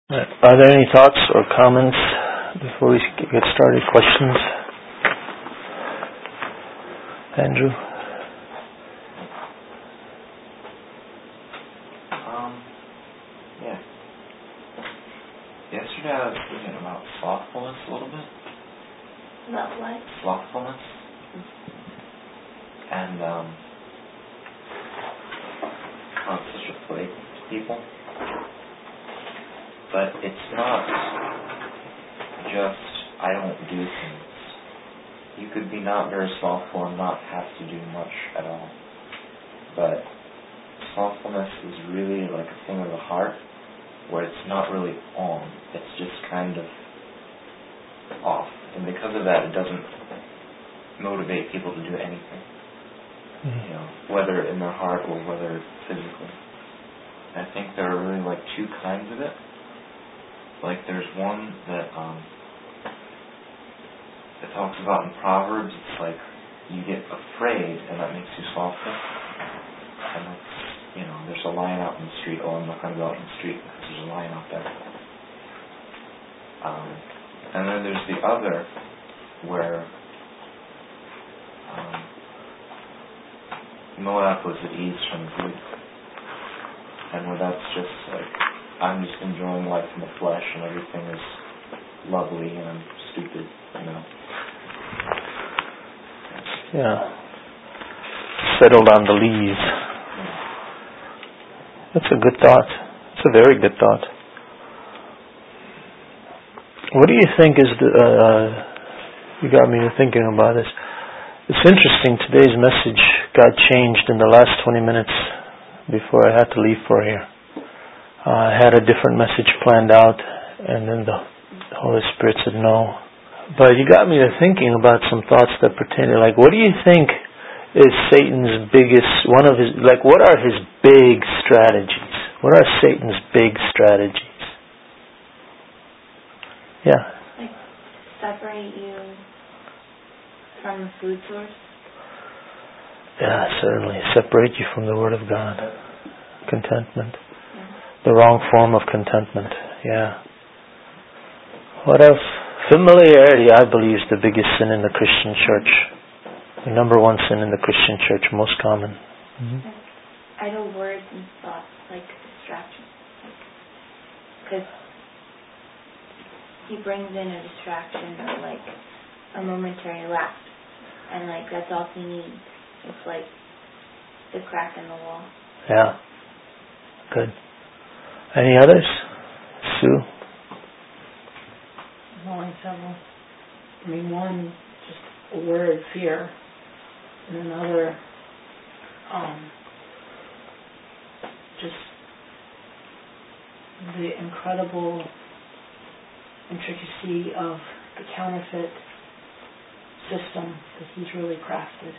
Are there any thoughts or comments before we get started? Questions? Andrew? Yeah. Yesterday I was thinking about slothfulness a little bit. About what? Slothfulness. And, it's such a plague to people. But it's not just, I don't do things. You could be not very slothful and not have to do much at all. But slothfulness is really like a thing of the heart, where it's not really on. It's just kind of off. And because of that, it doesn't motivate people to do anything. You know, whether in their heart or whether physically. I think there are really like two kinds of it. Like there's one that it talks about in Proverbs. It's like you get afraid and that makes you slothful. And that's, you know, there's a lion out in the street. Oh, I'm not going to go out in the street because there's a lion out there. And then there's the other where Moab was at ease from Greek. And where that's just like, I'm just enjoying life in the flesh and everything is lovely and I'm stupid, you know. Yeah. Settled on the lees. That's a good thought. It's a very good thought. What do you think is the... you got me thinking about this. It's interesting, today's message got changed in the last 20 minutes before I had to leave for here. I had a different message planned out, and then the Holy Spirit said no. But you got me to thinking about some thoughts that pertain to, like, what do you think is Satan's biggest, what are his big strategies? What are Satan's big strategies? Yeah. Like, separate you from the food source? Yeah, certainly. Separate you from the Word of God. Contentment. The wrong form of contentment. Yeah. What else? Familiarity, I believe, is the biggest sin in the Christian church. The number one sin in the Christian church, most common. Mm-hmm. Idle words and thoughts, like distractions. Because he brings in a distraction or like a momentary laugh. And like that's all he needs. It's like the crack in the wall. Yeah. Good. Any others? Sue? Only several. I mean, one, just a word, fear. And another, just the incredible intricacy of the counterfeit system that he's really crafted.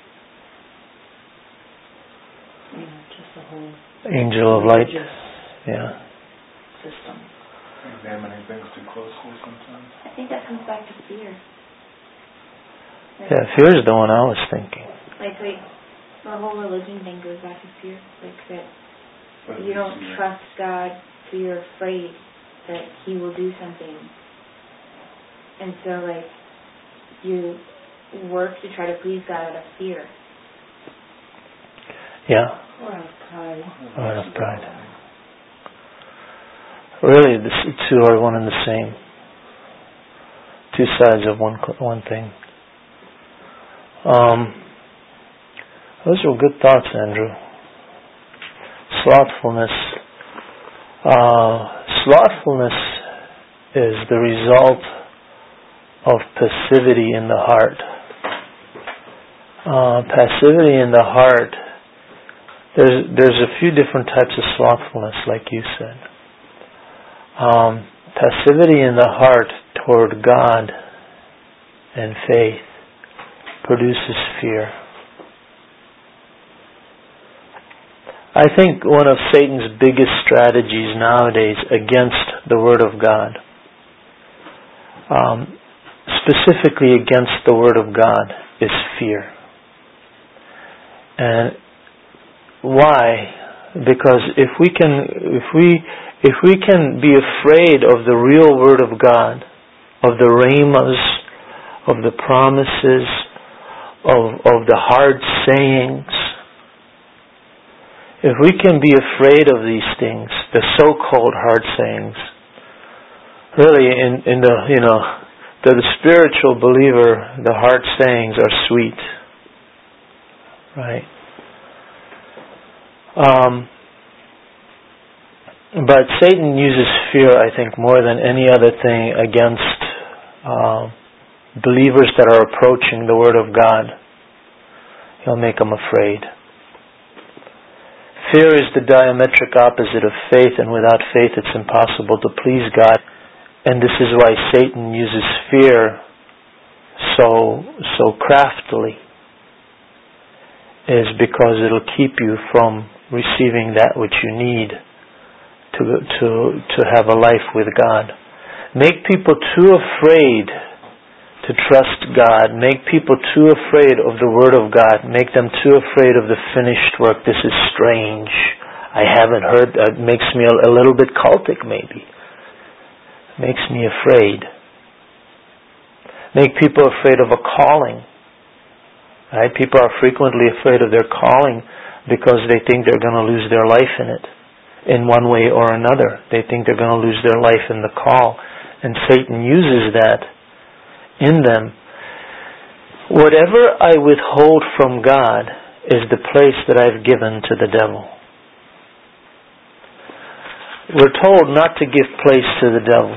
You know, just the whole Angel of light. Yeah. System. Examining things too closely sometimes. I think that comes back to fear. Like, Yeah, fear is the one I was thinking. Like the whole religion thing goes back to fear. Like that you don't trust God, so you're afraid that He will do something. And so like you work to try to please God out of fear. Yeah. Or out of pride. Or out of pride. Really, the two are one and the same. Two sides of one thing. Those were good thoughts, Andrew. Slothfulness. Slothfulness is the result of passivity in the heart. Passivity in the heart. There's a few different types of slothfulness, like you said. Passivity in the heart toward God and faith produces fear. I think one of Satan's biggest strategies nowadays against the Word of God, specifically against the Word of God, is fear. And why Because if we can be afraid of the real Word of God, of the rhemas, of the promises, of the hard sayings, if we can be afraid of these things, the so-called hard sayings, really in the spiritual believer, the hard sayings are sweet, right? But Satan uses fear, I think, more than any other thing against believers that are approaching the Word of God. He'll make them afraid. Fear is the diametric opposite of faith, and without faith it's impossible to please God. And this is why Satan uses fear so craftily, is because it'll keep you from receiving that which you need to have a life with God. Make people too afraid to trust God. Make people too afraid of the Word of God. Make them too afraid of the finished work. This is strange. I haven't heard. It makes me a little bit cultic, maybe. Makes me afraid. Make people afraid of a calling. Right? People are frequently afraid of their calling because they think they're going to lose their life in it, in one way or another. They think they're going to lose their life in the call. And Satan uses that in them. Whatever I withhold from God is the place that I've given to the devil. We're told not to give place to the devil.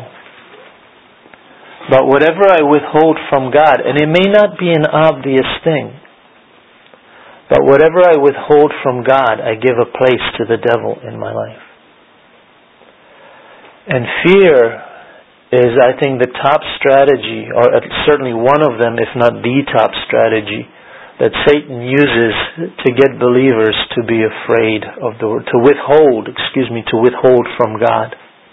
But whatever I withhold from God, and it may not be an obvious thing, but whatever I withhold from God, I give a place to the devil in my life. And fear is, I think, the top strategy, or certainly one of them, if not the top strategy, that Satan uses to get believers to be afraid of the Word, to withhold from God.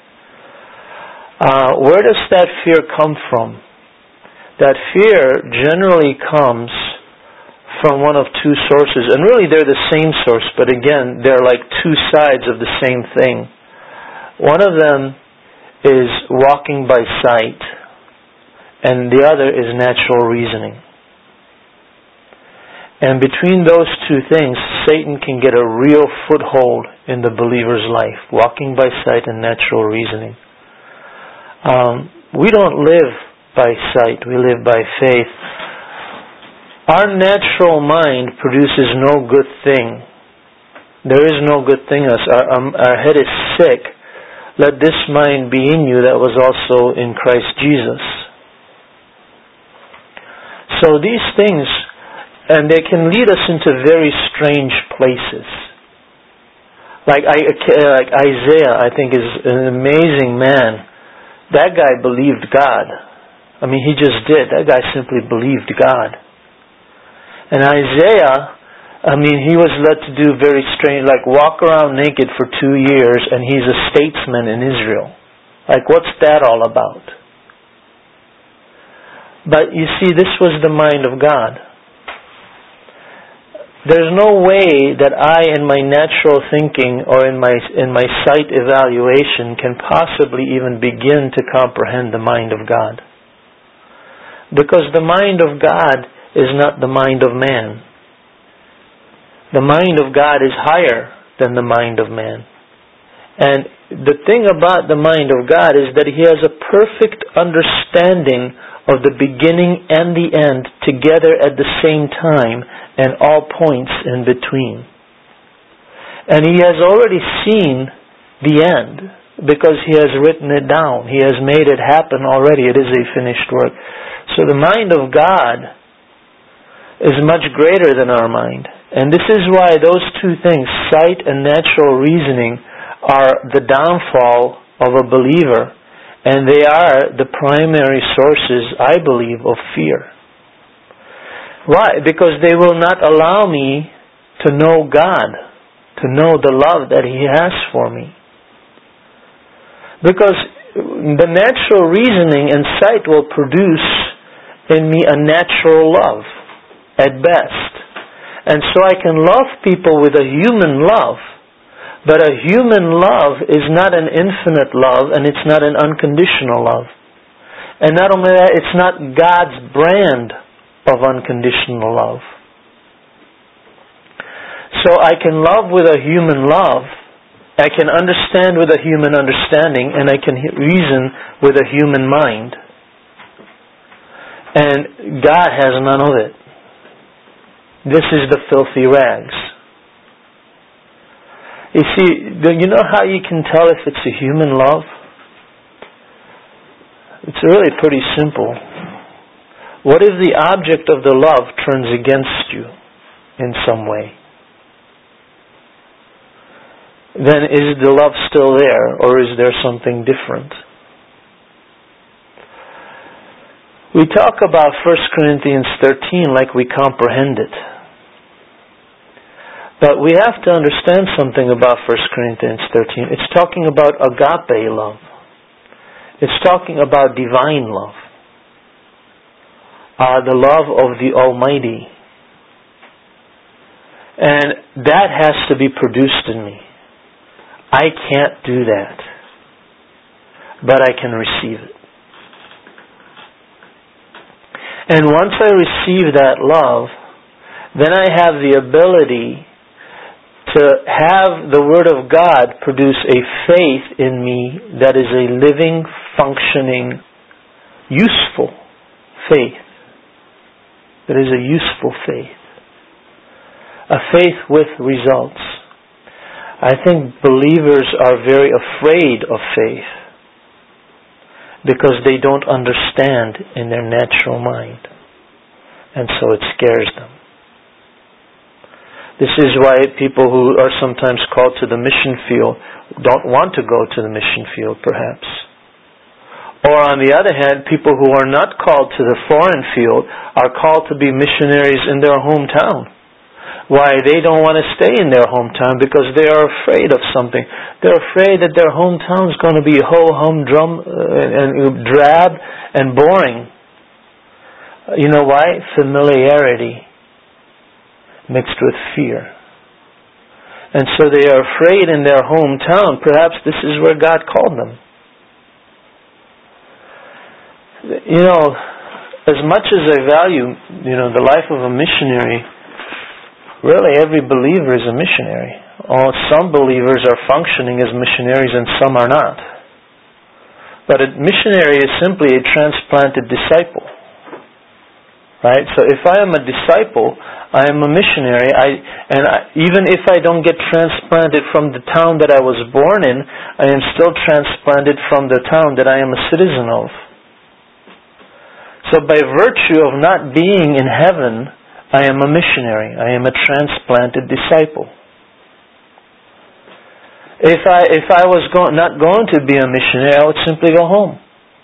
Where does that fear come from? That fear generally comes from one of two sources, and really they're the same source, but again, they're like two sides of the same thing. One of them is walking by sight, and the other is natural reasoning. And between those two things, Satan can get a real foothold in the believer's life, walking by sight and natural reasoning. We don't live by sight, we live by faith. Our natural mind produces no good thing. There is no good thing in us. Our head is sick. Let this mind be in you that was also in Christ Jesus. So these things, and they can lead us into very strange places. Like Isaiah, I think, is an amazing man. That guy believed God. I mean, he just did. That guy simply believed God. And Isaiah, I mean, he was led to do very strange, like walk around naked for 2 years, and he's a statesman in Israel. Like, what's that all about? But you see, this was the mind of God. There's no way that I, in my natural thinking or in my sight evaluation, can possibly even begin to comprehend the mind of God. Because the mind of God is not the mind of man. The mind of God is higher than the mind of man. And the thing about the mind of God is that He has a perfect understanding of the beginning and the end together at the same time and all points in between. And He has already seen the end because He has written it down. He has made it happen already. It is a finished work. So the mind of God is much greater than our mind. And this is why those two things, sight and natural reasoning, are the downfall of a believer. And they are the primary sources, I believe, of fear. Why? Because they will not allow me to know God, to know the love that He has for me. Because the natural reasoning and sight will produce in me a natural love, at best. And so I can love people with a human love, But a human love is not an infinite love, and it's not an unconditional love. And not only that, it's not God's brand of unconditional love. So I can love with a human love, I can understand with a human understanding, and I can reason with a human mind. And God has none of it. This is the filthy rags. You see, you know how you can tell if it's a human love? It's really pretty simple. What if the object of the love turns against you in some way? Then is the love still there, or is there something different? We talk about 1 Corinthians 13 like we comprehend it. But we have to understand something about 1 Corinthians 13. It's talking about agape love. It's talking about divine love. The love of the Almighty. And that has to be produced in me. I can't do that. But I can receive it. And once I receive that love, then I have the ability to have the Word of God produce a faith in me that is a living, functioning, useful faith. That is a useful faith. A faith with results. I think believers are very afraid of faith because they don't understand in their natural mind. And so it scares them. This is why people who are sometimes called to the mission field don't want to go to the mission field, perhaps. Or on the other hand, people who are not called to the foreign field are called to be missionaries in their hometown. Why? They don't want to stay in their hometown because they are afraid of something. They're afraid that their hometown is going to be ho-hum-drum and drab and boring. You know why? Familiarity mixed with fear. And so they are afraid in their hometown. Perhaps this is where God called them. You know, as much as I value, the life of a missionary, really every believer is a missionary. Some believers are functioning as missionaries and some are not. But a missionary is simply a transplanted disciple. Right? So if I am a disciple, I am a missionary. Even if I don't get transplanted from the town that I was born in, I am still transplanted from the town that I am a citizen of. So by virtue of not being in heaven, I am a missionary. I am a transplanted disciple. If I was not going to be a missionary, I would simply go home.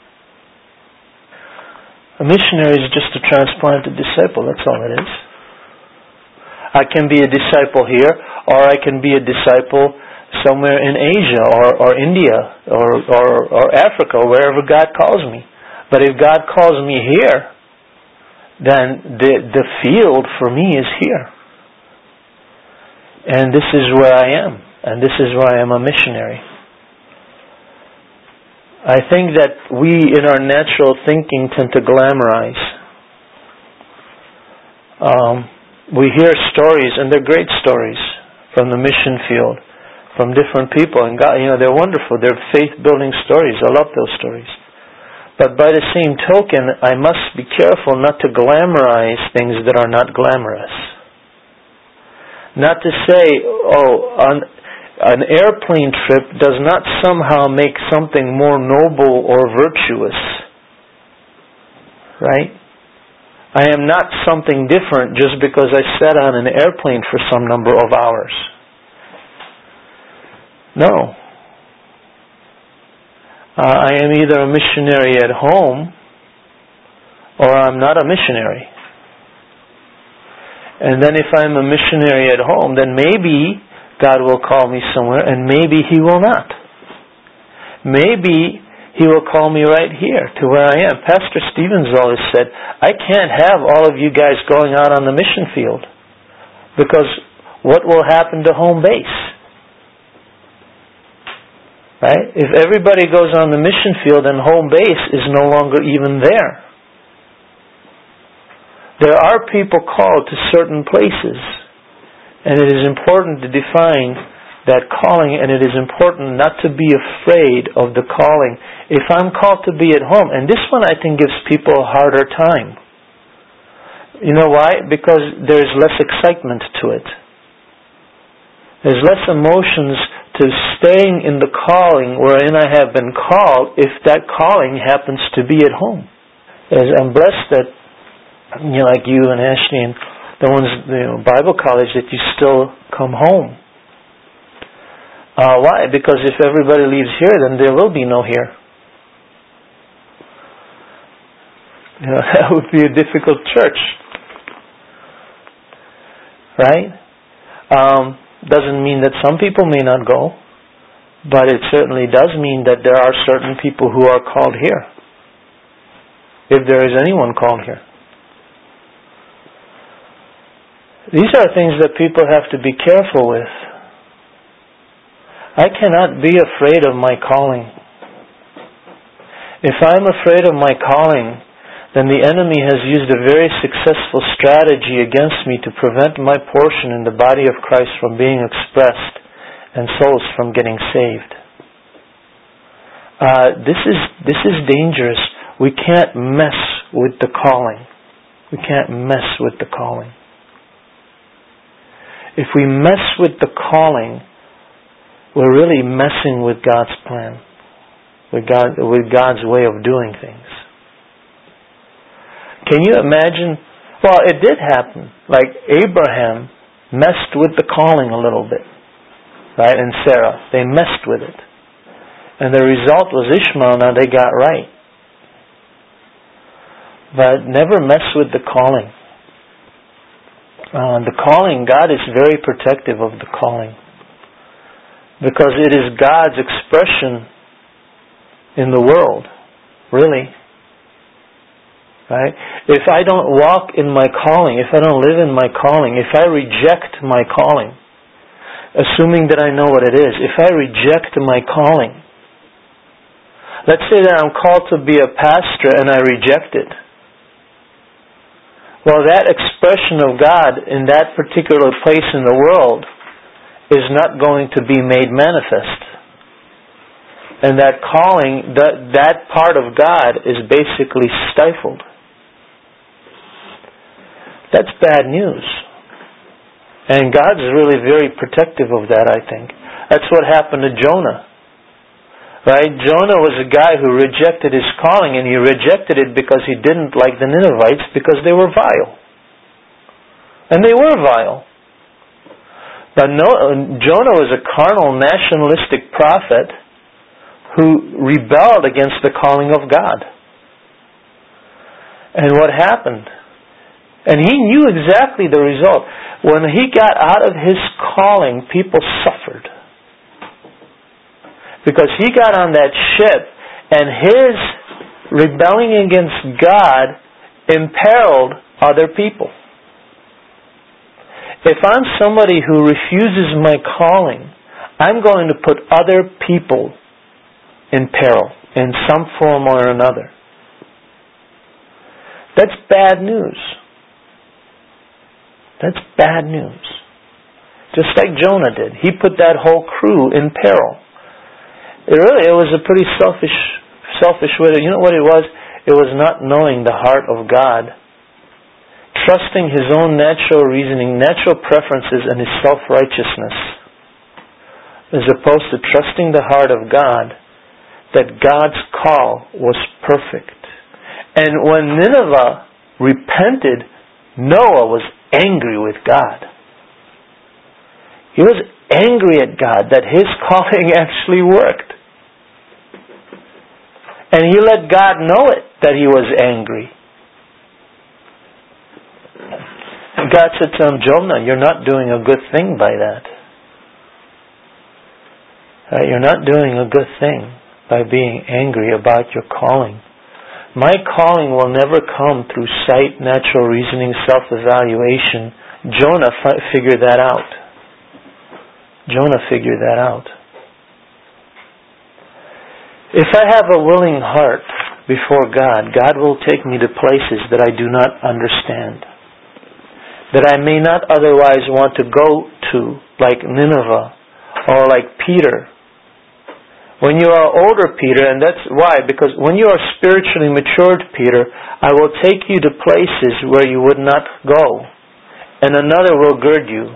A missionary is just a transplanted disciple. That's all it is. I can be a disciple here, or I can be a disciple somewhere in Asia, or India, or Africa, or wherever God calls me. But if God calls me here, then the field for me is here. And this is where I am. And this is where I am a missionary. I think that we in our natural thinking tend to glamorize. We hear stories, and they're great stories, from the mission field, from different people. And God, they're wonderful. They're faith-building stories. I love those stories. But by the same token, I must be careful not to glamorize things that are not glamorous. Not to say, an airplane trip does not somehow make something more noble or virtuous. Right? I am not something different just because I sat on an airplane for some number of hours. No. I am either a missionary at home or I'm not a missionary. And then if I'm a missionary at home, then maybe God will call me somewhere and maybe He will not. Maybe He will call me right here to where I am. Pastor Stevens always said, I can't have all of you guys going out on the mission field because what will happen to home base? Right? If everybody goes on the mission field and home base is no longer even there. There are people called to certain places, and it is important to define that calling, and it is important not to be afraid of the calling. If I'm called to be at home, and this one I think gives people a harder time. You know why? Because there's less excitement to it. There's less emotions to staying in the calling wherein I have been called if that calling happens to be at home. As I'm blessed that, like you and Ashley and the ones, Bible college, that you still come home. Why? Because if everybody leaves here, then there will be no here. That would be a difficult church. Right? Doesn't mean that some people may not go, but it certainly does mean that there are certain people who are called here. If there is anyone called here. These are things that people have to be careful with. I cannot be afraid of my calling. If I'm afraid of my calling, then the enemy has used a very successful strategy against me to prevent my portion in the body of Christ from being expressed and souls from getting saved. This is dangerous. We can't mess with the calling. We can't mess with the calling. If we mess with the calling, we're really messing with God's plan, with God's way of doing things. Can you imagine? Well, it did happen. Like Abraham messed with the calling a little bit, right? And Sarah, they messed with it. And the result was Ishmael. Now they got right. But never mess with the calling. The calling, God is very protective of the calling. Because it is God's expression in the world, really. Right? If I don't walk in my calling, if I don't live in my calling, if I reject my calling, assuming that I know what it is, if I reject my calling, let's say that I'm called to be a pastor and I reject it. Well, that expression of God in that particular place in the world is not going to be made manifest. And that calling, that part of God is basically stifled. That's bad news. And God's really very protective of that, I think. That's what happened to Jonah. Right? Jonah was a guy who rejected his calling, and he rejected it because he didn't like the Ninevites because they were vile. And they were vile. But Jonah was a carnal, nationalistic prophet who rebelled against the calling of God. And what happened? And he knew exactly the result. When he got out of his calling, people suffered. Because he got on that ship, and his rebelling against God imperiled other people. If I'm somebody who refuses my calling, I'm going to put other people in peril in some form or another. That's bad news. That's bad news. Just like Jonah did. He put that whole crew in peril. It was a pretty selfish way. You know what it was? It was not knowing the heart of God. Trusting his own natural reasoning, natural preferences, and his self-righteousness. As opposed to trusting the heart of God, that God's call was perfect. And when Nineveh repented, Noah was angry with God. He was angry at God that his calling actually worked. And he let God know it, that he was angry. And God said to him, Jonah, you're not doing a good thing by that. You're not doing a good thing by being angry about your calling. My calling will never come through sight, natural reasoning, self-evaluation. Jonah figured that out. Jonah figured that out. If I have a willing heart before God, God will take me to places that I do not understand, that I may not otherwise want to go to, like Nineveh or like Peter. When you are older, Peter, and that's why, because when you are spiritually matured, Peter, I will take you to places where you would not go, and another will gird you.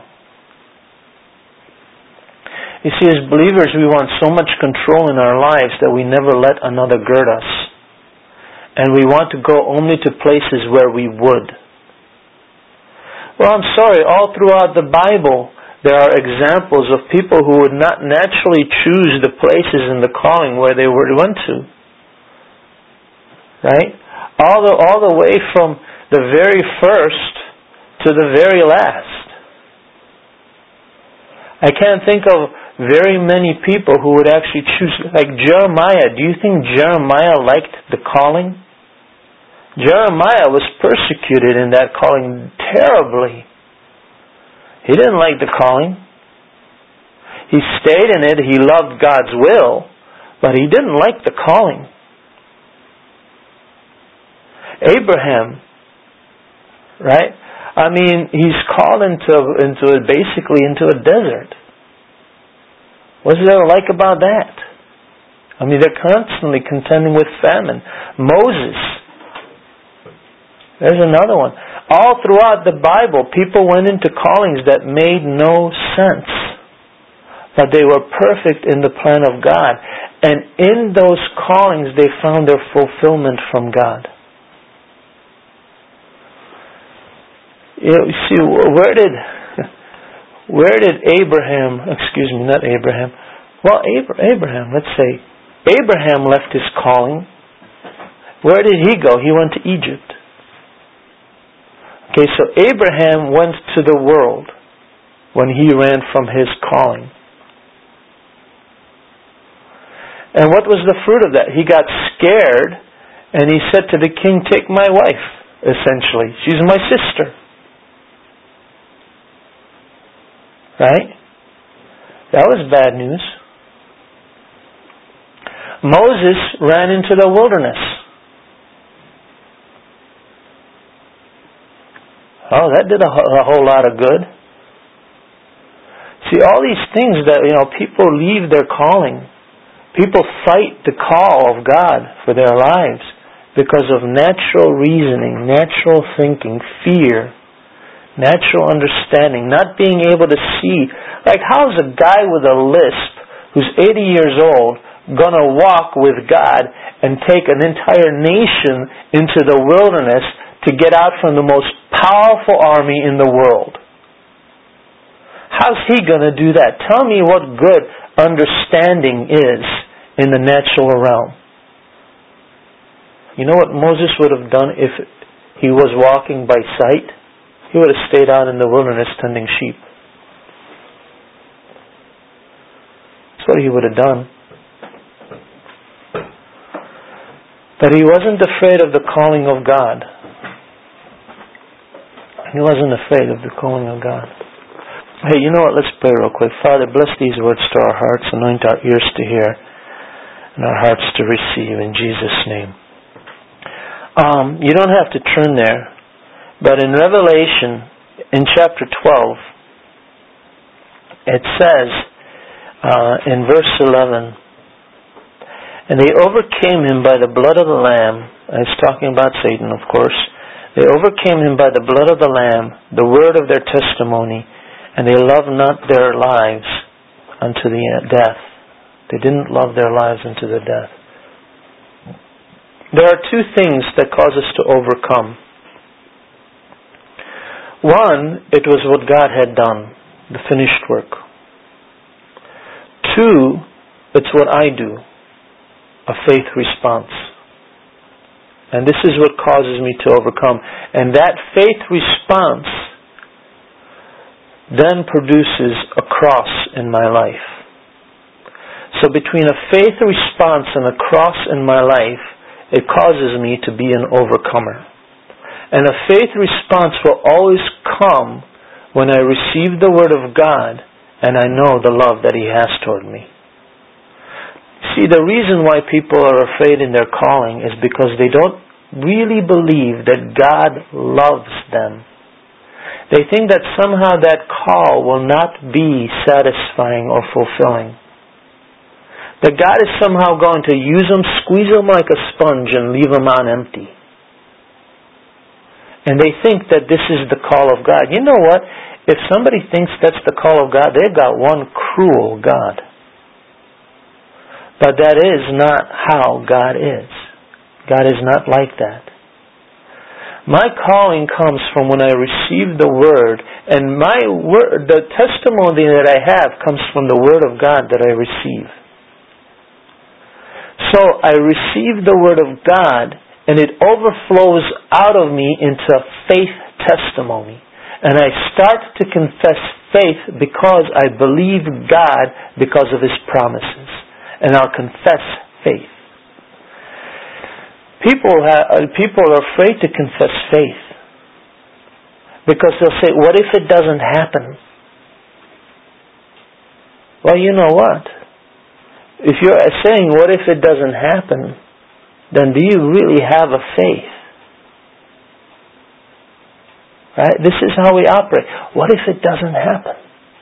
You see, as believers, we want so much control in our lives that we never let another gird us. And we want to go only to places where we would. Well, I'm sorry, all throughout the Bible, there are examples of people who would not naturally choose the places in the calling where they went to. Right? All the way from the very first to the very last. I can't think of very many people who would actually choose, like Jeremiah. Do you think Jeremiah liked the calling? Jeremiah was persecuted in that calling terribly. He didn't like the calling. He stayed in it. He loved God's will, but he didn't like the calling. Abraham, right? I mean, he's called basically into a desert. What's there like about that? I mean, they're constantly contending with famine. Moses, there's another one. All throughout the Bible, people went into callings that made no sense. But they were perfect in the plan of God. And in those callings, they found their fulfillment from God. You see, where did Abraham, Abraham, let's say, Abraham left his calling. Where did he go? He went to Egypt. Okay, so Abraham went to the world when he ran from his calling. And what was the fruit of that? He got scared and he said to the king, "Take my wife," essentially. "She's my sister." Right? That was bad news. Moses ran into the wilderness. Oh, that did a whole lot of good. See, all these things that, people leave their calling. People fight the call of God for their lives because of natural reasoning, natural thinking, fear, natural understanding, not being able to see. Like, how's a guy with a lisp who's 80 years old going to walk with God and take an entire nation into the wilderness to get out from the most powerful army in the world? How's he going to do that? Tell me what good understanding is in the natural realm. You know what Moses would have done if he was walking by sight? He would have stayed out in the wilderness tending sheep. That's what he would have done. But he wasn't afraid of the calling of God. He wasn't afraid of the calling of God. Hey, you know what? Let's pray real quick. Father, bless these words to our hearts. Anoint our ears to hear and our hearts to receive in Jesus' name. You don't have to turn there, but in Revelation, in chapter 12, it says in verse 11, "And they overcame him by the blood of the Lamb." It's talking about Satan, of course. "They overcame him by the blood of the Lamb, the word of their testimony, and they loved not their lives unto the death." They didn't love their lives unto the death. There are two things that cause us to overcome. One, it was what God had done, the finished work. Two, it's what I do, a faith response. And this is what causes me to overcome. And that faith response then produces a cross in my life. So between a faith response and a cross in my life, it causes me to be an overcomer. And a faith response will always come when I receive the Word of God and I know the love that He has toward me. See, the reason why people are afraid in their calling is because they don't really believe that God loves them. They think that somehow that call will not be satisfying or fulfilling. That God is somehow going to use them, squeeze them like a sponge and leave them on empty. And they think that this is the call of God. You know what? If somebody thinks that's the call of God, they've got one cruel God. But that is not how God is. God is not like that. My calling comes from when I receive the Word, and my word, the testimony that I have comes from the Word of God that I receive. So I receive the Word of God, and it overflows out of me into a faith testimony. And I start to confess faith because I believe God because of His promises. And I'll confess faith. People are afraid to confess faith because they'll say, what if it doesn't happen? Well, you know what? If you're saying, what if it doesn't happen, then do you really have a faith? Right? This is how we operate. What if it doesn't happen?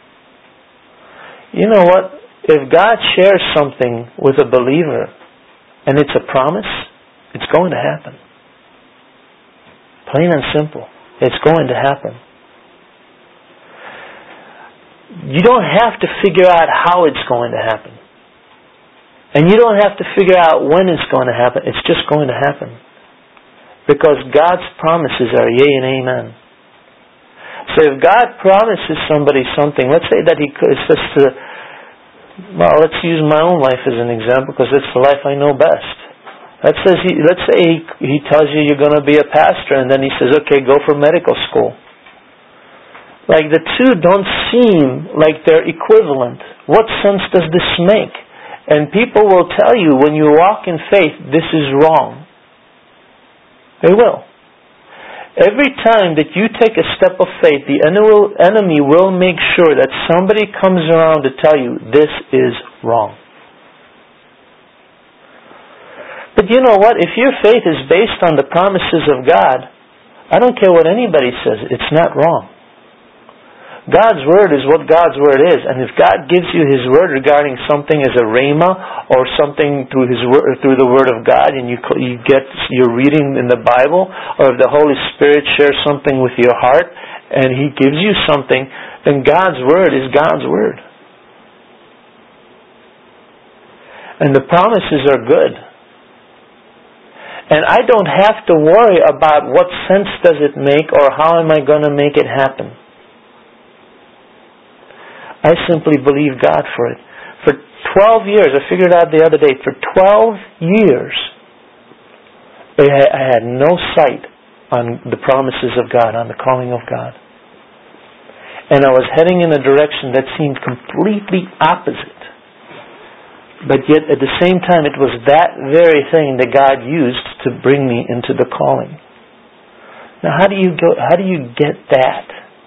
You know what? If God shares something with a believer and it's a promise, it's going to happen. Plain and simple. It's going to happen. You don't have to figure out how it's going to happen. And you don't have to figure out when it's going to happen. It's just going to happen. Because God's promises are yea and amen. So if God promises somebody something, let's say that He says to, well, let's use my own life as an example because it's the life I know best. Let's say he tells you you're going to be a pastor, and then He says, okay, go for medical school. Like the two don't seem like they're equivalent. What sense does this make? And people will tell you when you walk in faith, this is wrong. They will. Every time that you take a step of faith, the enemy will make sure that somebody comes around to tell you, this is wrong. But you know what? If your faith is based on the promises of God, I don't care what anybody says, it's not wrong. God's Word is what God's Word is. And if God gives you His Word regarding something as a rhema or something through His Word, through the Word of God, and you're reading in the Bible, or if the Holy Spirit shares something with your heart and He gives you something, then God's Word is God's Word. And the promises are good. And I don't have to worry about what sense does it make or how am I going to make it happen. I simply believe God for it. For 12 years, I figured out the other day, for 12 years, I had no sight on the promises of God, on the calling of God. And I was heading in a direction that seemed completely opposite. But yet, at the same time, it was that very thing that God used to bring me into the calling. Now, how do you get that?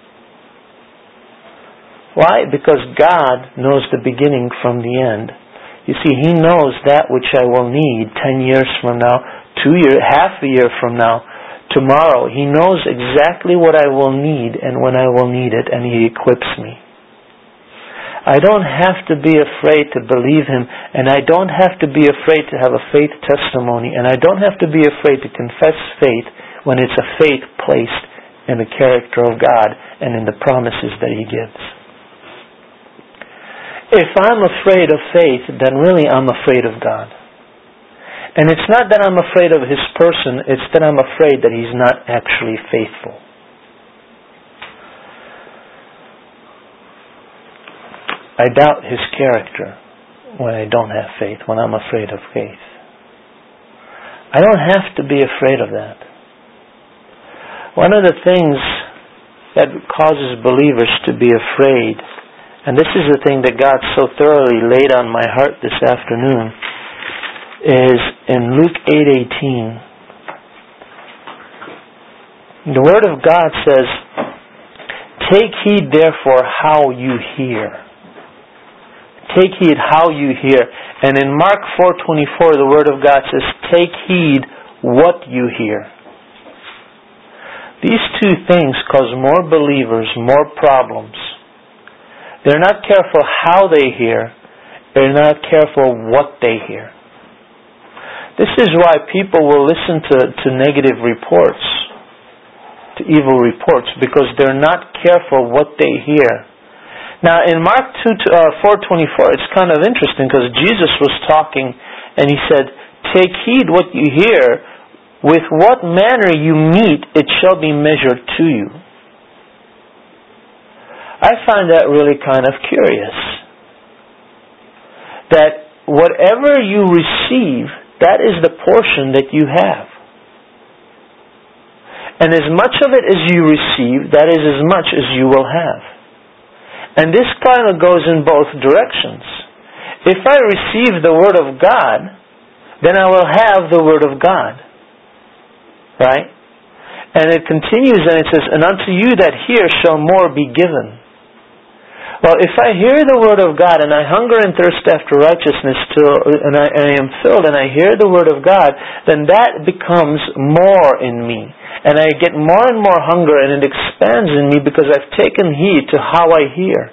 Why? Because God knows the beginning from the end. You see, He knows that which I will need 10 years from now, 2 years, half a year from now, tomorrow. He knows exactly what I will need and when I will need it, and He equips me. I don't have to be afraid to believe Him, and I don't have to be afraid to have a faith testimony, and I don't have to be afraid to confess faith when it's a faith placed in the character of God and in the promises that He gives. If I'm afraid of faith, then really I'm afraid of God. And it's not that I'm afraid of His person, it's that I'm afraid that He's not actually faithful. I doubt His character when I don't have faith, when I'm afraid of faith. I don't have to be afraid of that. One of the things that causes believers to be afraid, and this is the thing that God so thoroughly laid on my heart this afternoon, is in Luke 8:18. The Word of God says, "Take heed therefore how you hear. take heed how you hear. And in Mark 4:24, the Word of God says, take heed what you hear. These two things cause more believers more problems. They're not careful how they hear. They're not careful what they hear. This is why people will listen to negative reports, to evil reports, because they're not careful what they hear. Now in Mark 4:24, it's kind of interesting because Jesus was talking and He said, take heed what you hear. With what manner you meet, it shall be measured to you. I find that really kind of curious. That whatever you receive, that is the portion that you have. And as much of it as you receive, that is as much as you will have. And this kind of goes in both directions. If I receive the Word of God, then I will have the Word of God. Right? And it continues and it says, and unto you that hear shall more be given. Well, if I hear the Word of God and I hunger and thirst after righteousness and I am filled and I hear the Word of God, then that becomes more in me. And I get more and more hunger and it expands in me because I've taken heed to how I hear.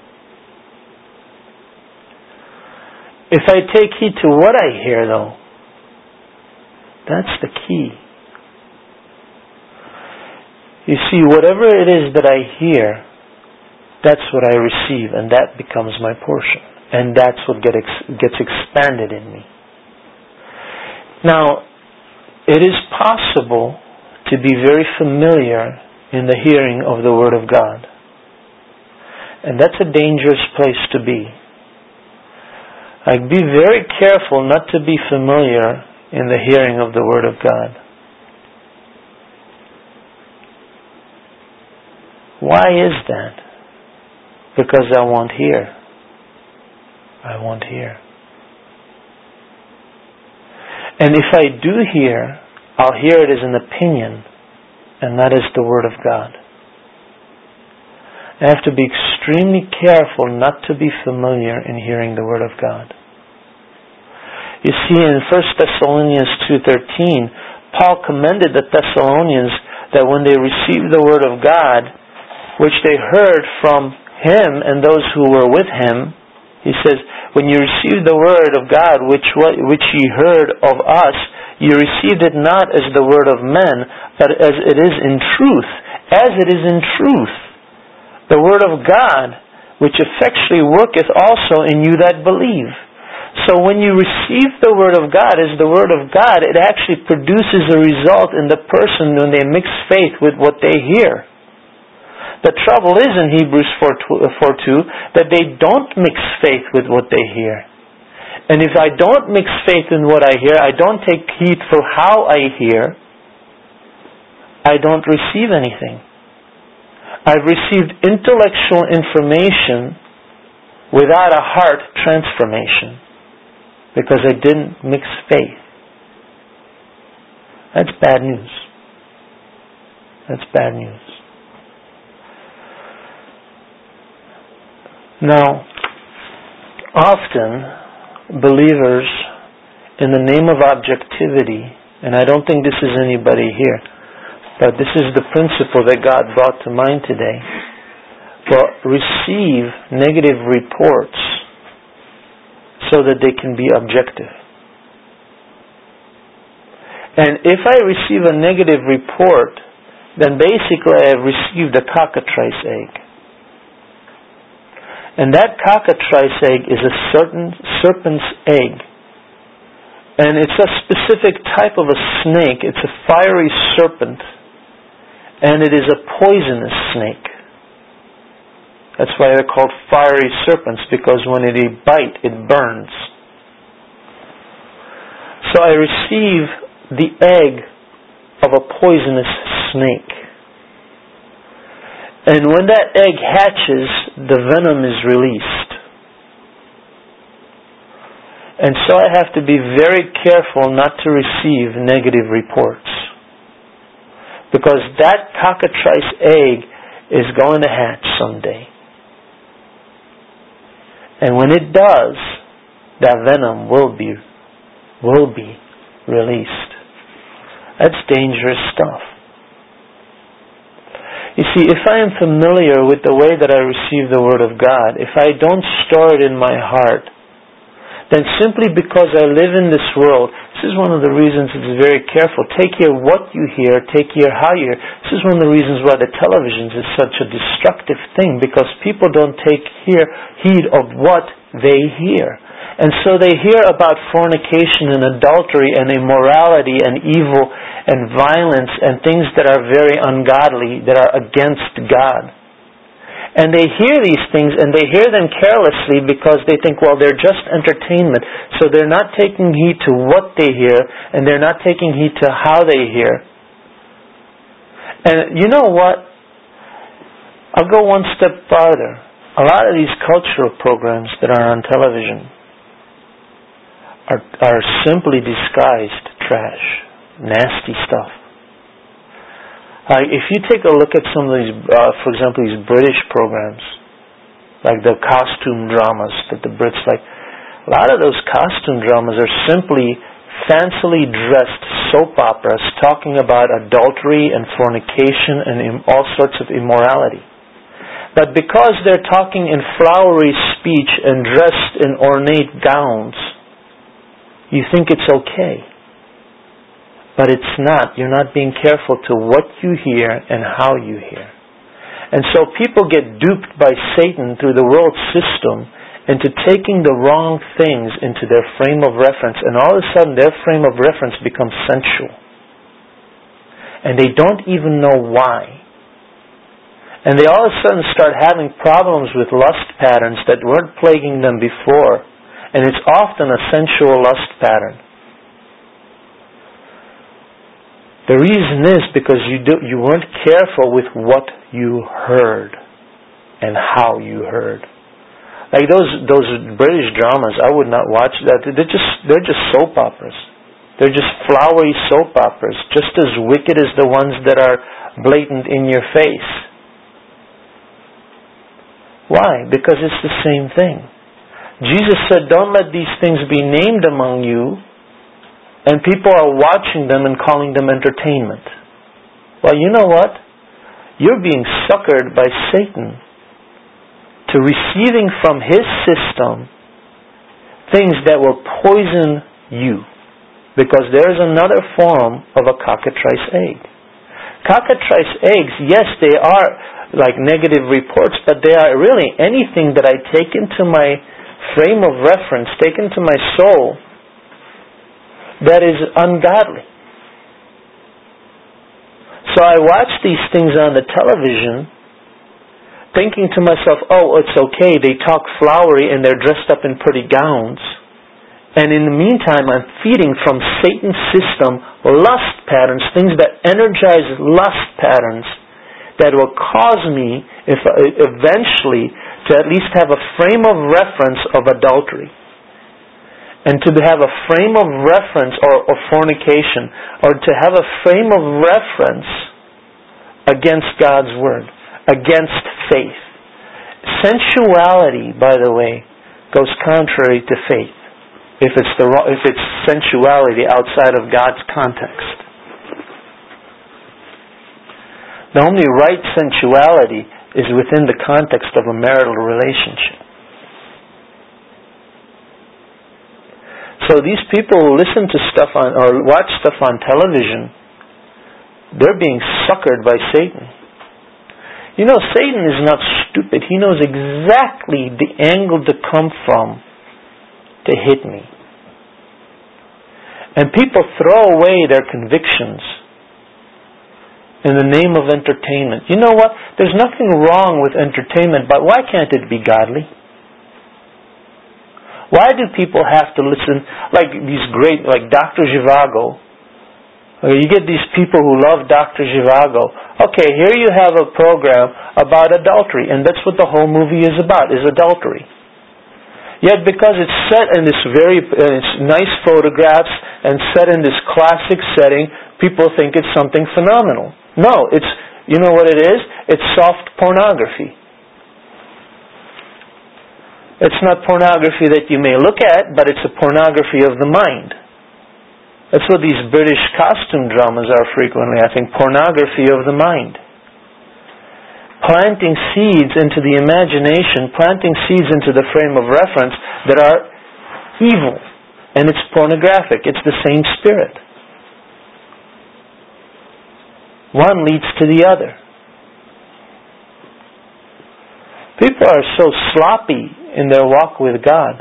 If I take heed to what I hear, though, that's the key. You see, whatever it is that I hear, that's what I receive, and that becomes my portion. And that's what gets expanded in me. Now, it is possible to be very familiar in the hearing of the Word of God. And that's a dangerous place to be. Like, be very careful not to be familiar in the hearing of the Word of God. Why is that? Because I won't hear. I won't hear. And if I do hear, I'll hear it as an opinion, and that is the Word of God. I have to be extremely careful not to be familiar in hearing the Word of God. You see, in 1 Thessalonians 2:13, Paul commended the Thessalonians that when they received the Word of God, which they heard from him and those who were with him, he says, when you received the Word of God, which ye heard of us, you received it not as the word of men, but as it is in truth. As it is in truth. The Word of God, which effectually worketh also in you that believe. So when you receive the Word of God as the Word of God, it actually produces a result in the person when they mix faith with what they hear. The trouble is in Hebrews 4:2 that they don't mix faith with what they hear. And if I don't mix faith in what I hear, I don't take heed for how I hear, I don't receive anything. I've received intellectual information without a heart transformation because I didn't mix faith. That's bad news. That's bad news. Now, often believers, in the name of objectivity, and I don't think this is anybody here, but this is the principle that God brought to mind today, will receive negative reports so that they can be objective. And if I receive a negative report, then basically I have received a cockatrice egg. And that cockatrice egg is a certain serpent's egg. And it's a specific type of a snake. It's a fiery serpent. And it is a poisonous snake. That's why they're called fiery serpents, because when they bite, it burns. So I receive the egg of a poisonous snake. And when that egg hatches, the venom is released. And so I have to be very careful not to receive negative reports. Because that cockatrice egg is going to hatch someday. And when it does, that venom will be released. That's dangerous stuff. You see, if I am familiar with the way that I receive the Word of God, if I don't store it in my heart, then simply because I live in this world, this is one of the reasons it's very careful. Take care what you hear, take care how you hear. This is one of the reasons why the television is such a destructive thing, because people don't take heed of what they hear. And so they hear about fornication and adultery and immorality and evil and violence and things that are very ungodly, that are against God. And they hear these things and they hear them carelessly because they think, well, they're just entertainment. So they're not taking heed to what they hear and they're not taking heed to how they hear. And you know what? I'll go one step farther. A lot of these cultural programs that are on television are simply disguised trash, nasty stuff. If you take a look at some of these, for example, these British programs, like the costume dramas that the Brits like, a lot of those costume dramas are simply fancily dressed soap operas talking about adultery and fornication and all sorts of immorality. But because they're talking in flowery speech and dressed in ornate gowns, you think it's okay. But it's not. You're not being careful to what you hear and how you hear. And so people get duped by Satan through the world system into taking the wrong things into their frame of reference, and all of a sudden their frame of reference becomes sensual. And they don't even know why. And they all of a sudden start having problems with lust patterns that weren't plaguing them before. And it's often a sensual lust pattern. The reason is because you weren't careful with what you heard and how you heard. Like those British dramas, I would not watch that. They're just soap operas. They're just flowery soap operas, just as wicked as the ones that are blatant in your face. Why? Because it's the same thing. Jesus said, don't let these things be named among you, and people are watching them and calling them entertainment. Well, you know what? You're being suckered by Satan to receiving from his system things that will poison you. Because there is another form of a cockatrice egg. Cockatrice eggs, yes, they are like negative reports, but they are really anything that I take into my frame of reference, take into my soul, that is ungodly. So I watch these things on the television thinking to myself, oh, it's okay, they talk flowery and they're dressed up in pretty gowns. And in the meantime, I'm feeding from Satan's system lust patterns, things that energize lust patterns that will cause me, eventually, to at least have a frame of reference of adultery. And to have a frame of reference or fornication, or to have a frame of reference against God's Word, against faith. Sensuality, by the way, goes contrary to faith. If it's sensuality outside of God's context. The only right sensuality is within the context of a marital relationship. So these people who listen to stuff or watch stuff on television, they're being suckered by Satan. You know, Satan is not stupid. He knows exactly the angle to come from to hit me. And people throw away their convictions in the name of entertainment. You know what? There's nothing wrong with entertainment, but why can't it be godly? Why do people have to listen like these great, like Dr. Zhivago? You get these people who love Dr. Zhivago. Okay, here you have a program about adultery, and that's what the whole movie is about, is adultery. Yet because it's set in this it's nice photographs and set in this classic setting, people think it's something phenomenal. No, you know what it is? It's soft pornography. It's not pornography that you may look at, but it's a pornography of the mind. That's what these British costume dramas are frequently, I think, pornography of the mind. Planting seeds into the imagination, planting seeds into the frame of reference that are evil. And it's pornographic. It's the same spirit. One leads to the other. People are so sloppy in their walk with God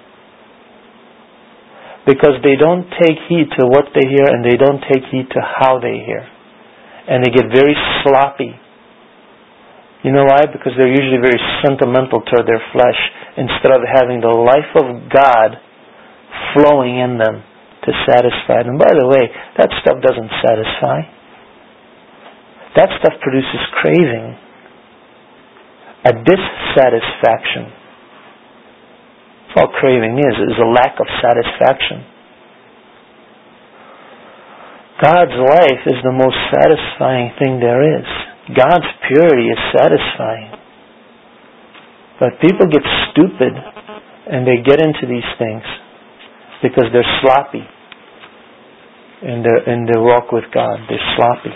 because they don't take heed to what they hear and they don't take heed to how they hear. And they get very sloppy. You know why? Because they're usually very sentimental toward their flesh instead of having the life of God flowing in them to satisfy them. By the way, that stuff doesn't satisfy. That stuff produces craving, a dissatisfaction. That's all craving is a lack of satisfaction. God's life is the most satisfying thing there is. God's purity is satisfying. But people get stupid and they get into these things because they're sloppy in their walk with God. They're sloppy.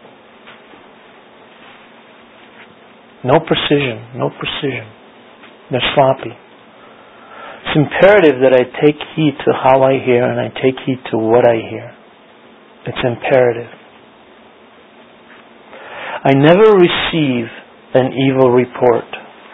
No precision. They're sloppy. It's imperative that I take heed to how I hear and I take heed to what I hear. It's imperative. I never receive an evil report.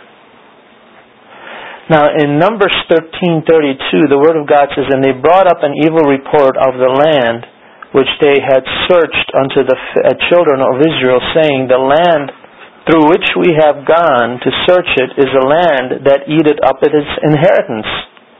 Now in Numbers 13:32, the Word of God says, "And they brought up an evil report of the land which they had searched unto the children of Israel, saying, The land through which we have gone to search it is a land that eateth up its inhabitants.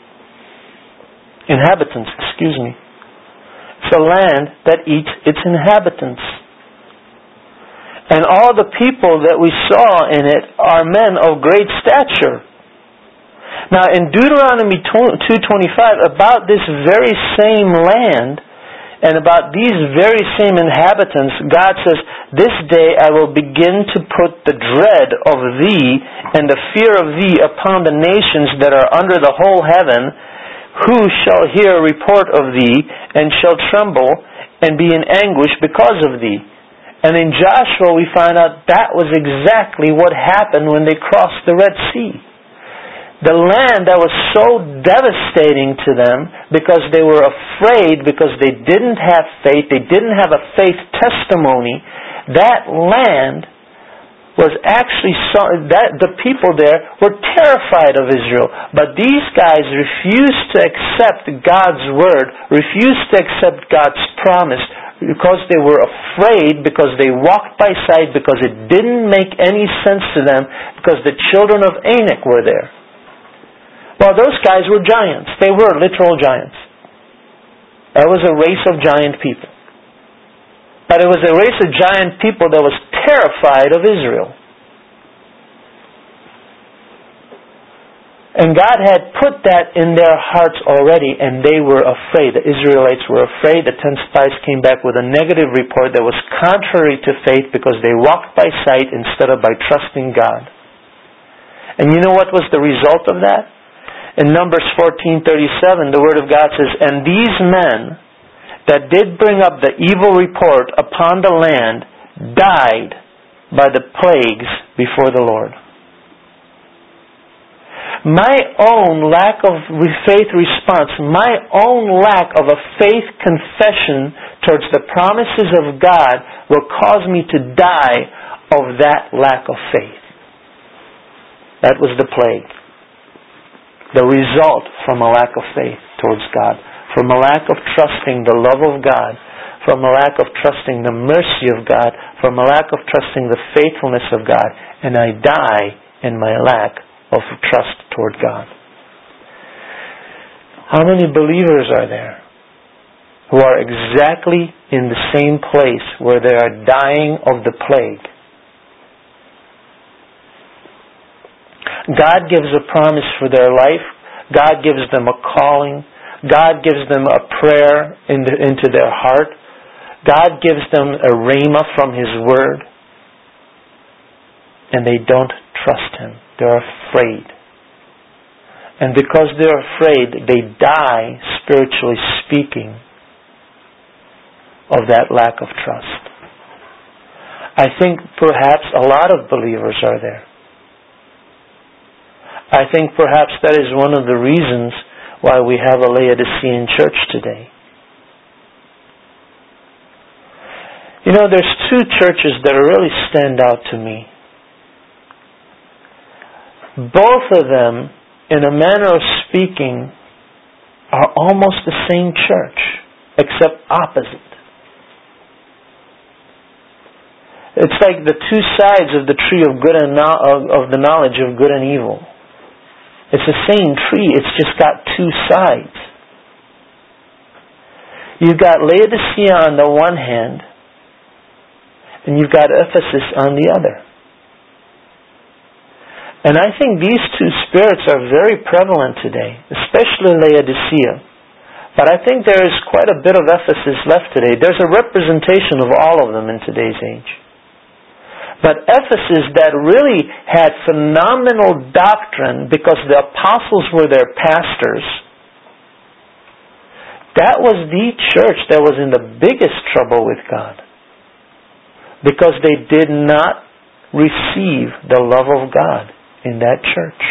It's a land that eats its inhabitants. And all the people that we saw in it are men of great stature." Now in Deuteronomy 2:25, about this very same land and about these very same inhabitants, God says, "This day I will begin to put the dread of thee and the fear of thee upon the nations that are under the whole heaven, who shall hear a report of thee and shall tremble and be in anguish because of thee." And in Joshua we find out that was exactly what happened when they crossed the Red Sea. The land that was so devastating to them because they were afraid, because they didn't have faith, they didn't have a faith testimony, that land was actually the people there were terrified of Israel. But these guys refused to accept God's word, refused to accept God's promise, because they were afraid, because they walked by sight, because it didn't make any sense to them, because the children of Anak were there. Well, those guys were giants. They were literal giants. That was a race of giant people. But it was a race of giant people that was terrified of Israel. And God had put that in their hearts already, and they were afraid. The Israelites were afraid. The 10 spies came back with a negative report that was contrary to faith because they walked by sight instead of by trusting God. And you know what was the result of that? In Numbers 14:37, the Word of God says, "And these men that did bring up the evil report upon the land died by the plagues before the Lord." My own lack of faith response, my own lack of a faith confession towards the promises of God will cause me to die of that lack of faith. That was the plague. The result from a lack of faith towards God, from a lack of trusting the love of God, from a lack of trusting the mercy of God, from a lack of trusting the faithfulness of God, and I die in my lack of trust toward God. How many believers are there who are exactly in the same place where they are dying of the plague? God gives a promise for their life. God gives them a calling. God gives them a prayer into their heart. God gives them a rhema from His Word. And they don't trust Him. They're afraid. And because they're afraid, they die, spiritually speaking, of that lack of trust. I think perhaps a lot of believers are there. I think perhaps that is one of the reasons why we have a Laodicean church today. You know, there's two churches that really stand out to me. Both of them, in a manner of speaking, are almost the same church, except opposite. It's like the two sides of the tree of good and of the knowledge of good and evil. It's the same tree, it's just got two sides. You've got Laodicea on the one hand, and you've got Ephesus on the other. And I think these two spirits are very prevalent today, especially Laodicea. But I think there is quite a bit of Ephesus left today. There's a representation of all of them in today's age. But Ephesus, that really had phenomenal doctrine because the apostles were their pastors, that was the church that was in the biggest trouble with God. Because they did not receive the love of God in that church.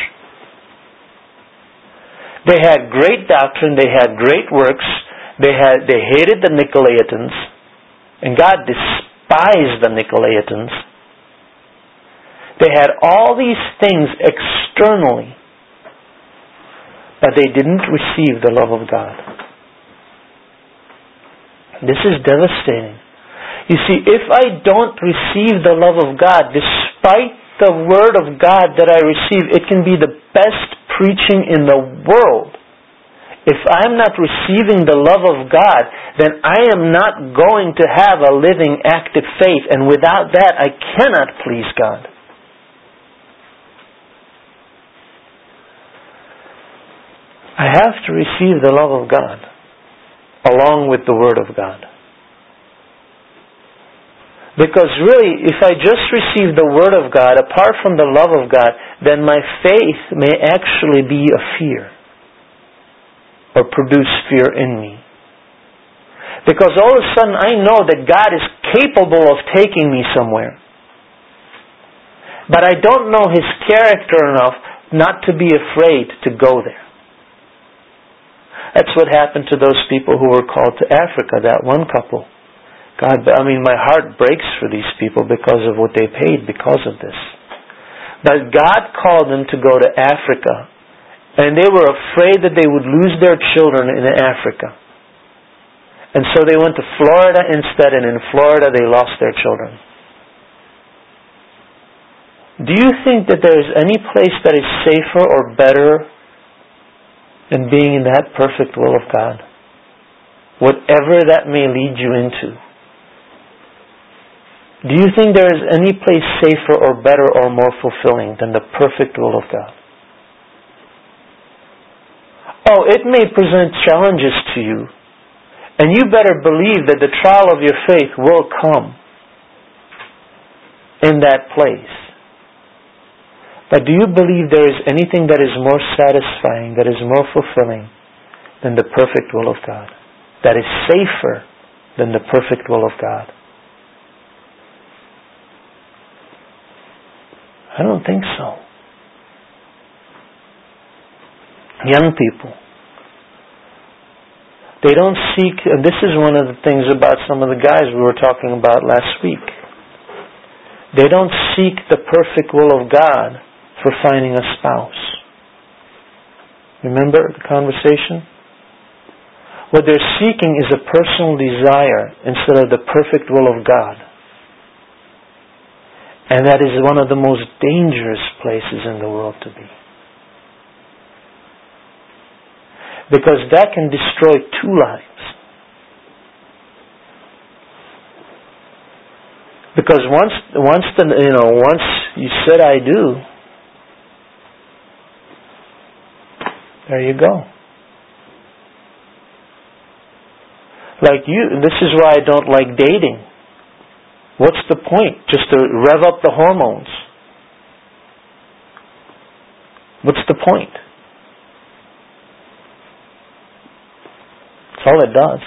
They had great doctrine, they had great works, they hated the Nicolaitans, and God despised the Nicolaitans. They had all these things externally, but they didn't receive the love of God. This is devastating. You see, if I don't receive the love of God, despite the Word of God that I receive, it can be the best preaching in the world. If I'm not receiving the love of God, then I am not going to have a living, active faith, and without that, I cannot please God. I have to receive the love of God along with the Word of God. Because really, if I just receive the Word of God apart from the love of God, then my faith may actually be a fear or produce fear in me. Because all of a sudden I know that God is capable of taking me somewhere. But I don't know His character enough not to be afraid to go there. That's what happened to those people who were called to Africa, that one couple. God, my heart breaks for these people because of what they paid because of this. But God called them to go to Africa, and they were afraid that they would lose their children in Africa. And so they went to Florida instead, and in Florida they lost their children. Do you think that there is any place that is safer or better than being in that perfect will of God? Whatever that may lead you into. Do you think there is any place safer or better or more fulfilling than the perfect will of God? Oh, it may present challenges to you, and you better believe that the trial of your faith will come in that place. But do you believe there is anything that is more satisfying, that is more fulfilling than the perfect will of God? That is safer than the perfect will of God? I don't think so. Young people, they don't seek, and this is one of the things about some of the guys we were talking about last week. They don't seek the perfect will of God for finding a spouse. Remember the conversation? What they're seeking is a personal desire instead of the perfect will of God. And that is one of the most dangerous places in the world to be. Because that can destroy two lives. Because once you said I do, there you go. This is why I don't like dating. What's the point? Just to rev up the hormones. What's the point? That's all it does.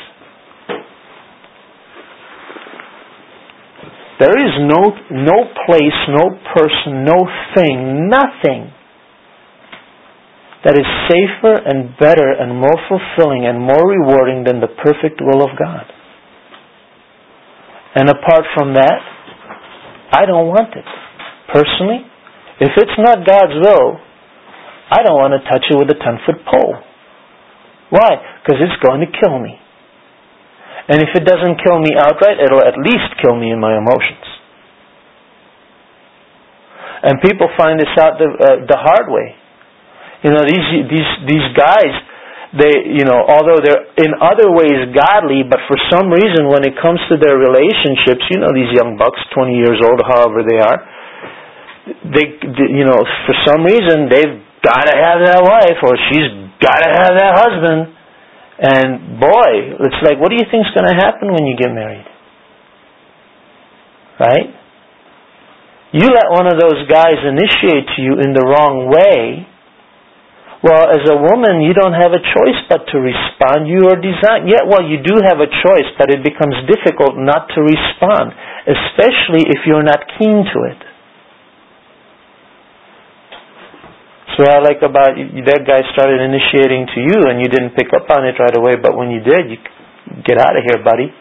There is no place, no person, no thing, nothing that is safer and better and more fulfilling and more rewarding than the perfect will of God. And apart from that, I don't want it. Personally, if it's not God's will, I don't want to touch it with a 10-foot pole. Why? Because it's going to kill me. And if it doesn't kill me outright, it'll at least kill me in my emotions. And people find this out the hard way. You know, these guys, they, you know, although they're in other ways godly, but for some reason when it comes to their relationships, you know, these young bucks, 20 years old, however they are, they you know, for some reason they've got to have that wife, or she's got to have that husband. And boy, it's like, what do you think is going to happen when you get married? Right? You let one of those guys initiate you in the wrong way. Well, as a woman, you don't have a choice but to respond. You are designed. Yeah, well, you do have a choice, but it becomes difficult not to respond, especially if you're not keen to it. So I like about that guy started initiating to you and you didn't pick up on it right away, but when you did, you get out of here, buddy.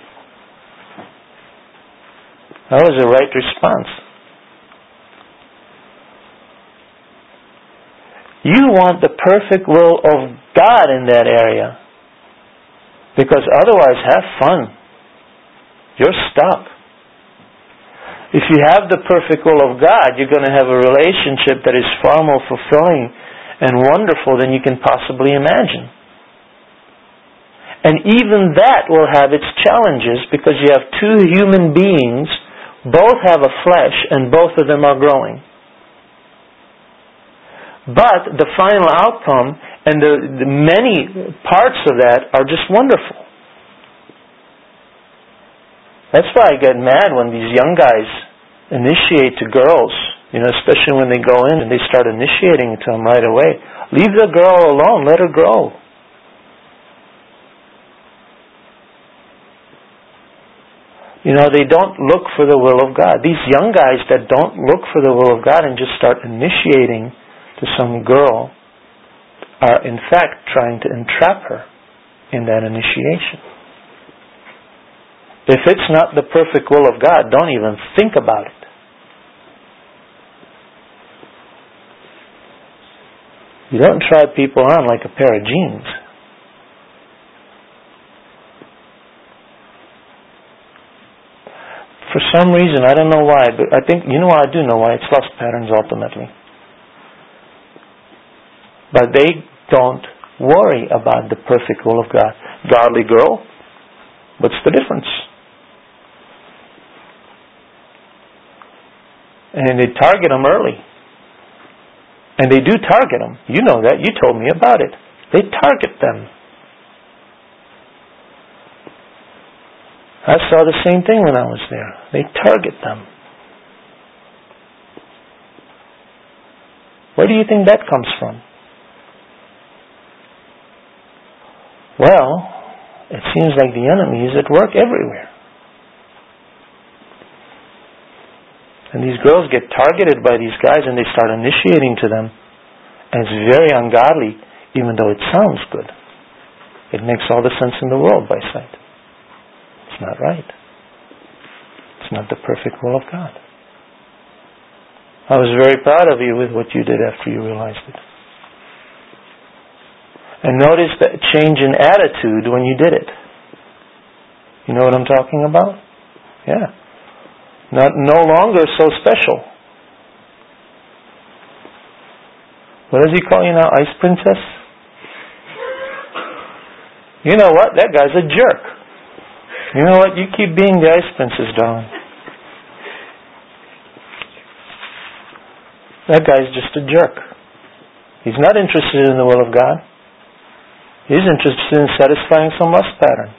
That was the right response. You want the perfect will of God in that area, because otherwise, have fun. You're stuck. If you have the perfect will of God, you're going to have a relationship that is far more fulfilling and wonderful than you can possibly imagine. And even that will have its challenges, because you have two human beings, both have a flesh, and both of them are growing. But the final outcome and the many parts of that are just wonderful. That's why I get mad when these young guys initiate to girls, you know, especially when they go in and they start initiating to them right away. Leave the girl alone, let her grow. You know, they don't look for the will of God. These young guys that don't look for the will of God and just start initiating to some girl are in fact trying to entrap her in that initiation. If it's not the perfect will of God, don't even think about it. You don't try people on like a pair of jeans. For some reason, I don't know why, but I think, you know, I do know why. It's lust patterns ultimately. But they don't worry about the perfect will of God. Godly girl, what's the difference? And they target them early. And they do target them. You know that. You told me about it. They target them. I saw the same thing when I was there. They target them. Where do you think that comes from? Well, it seems like the enemy is at work everywhere. And these girls get targeted by these guys and they start initiating to them. And it's very ungodly, even though it sounds good. It makes all the sense in the world by sight. It's not right. It's not the perfect will of God. I was very proud of you with what you did after you realized it. And notice that change in attitude when you did it. You know what I'm talking about? Yeah. No longer so special. What does he call you now? Ice Princess? You know what? That guy's a jerk. You know what? You keep being the Ice Princess, darling. That guy's just a jerk. He's not interested in the will of God. He's interested in satisfying some lust pattern.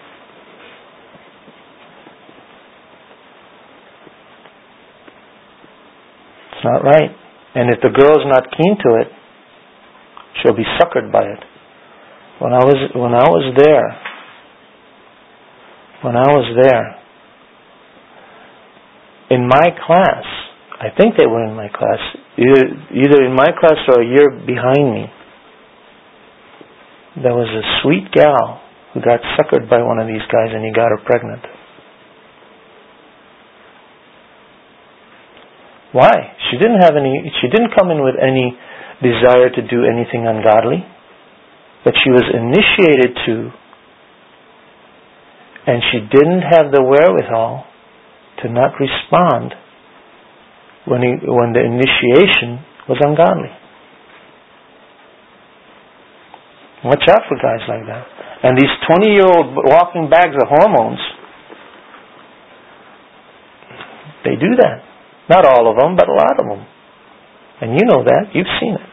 It's not right. And if the girl's not keen to it, she'll be suckered by it. When I was there, when I was there, in my class, I think they were in my class, either in my class or a year behind me, there was a sweet gal who got suckered by one of these guys and he got her pregnant. Why? She didn't come in with any desire to do anything ungodly, but she was initiated to, and she didn't have the wherewithal to not respond when the initiation was ungodly. Watch out for guys like that. And these 20-year-old walking bags of hormones, they do that. Not all of them, but a lot of them. And you know that. You've seen it.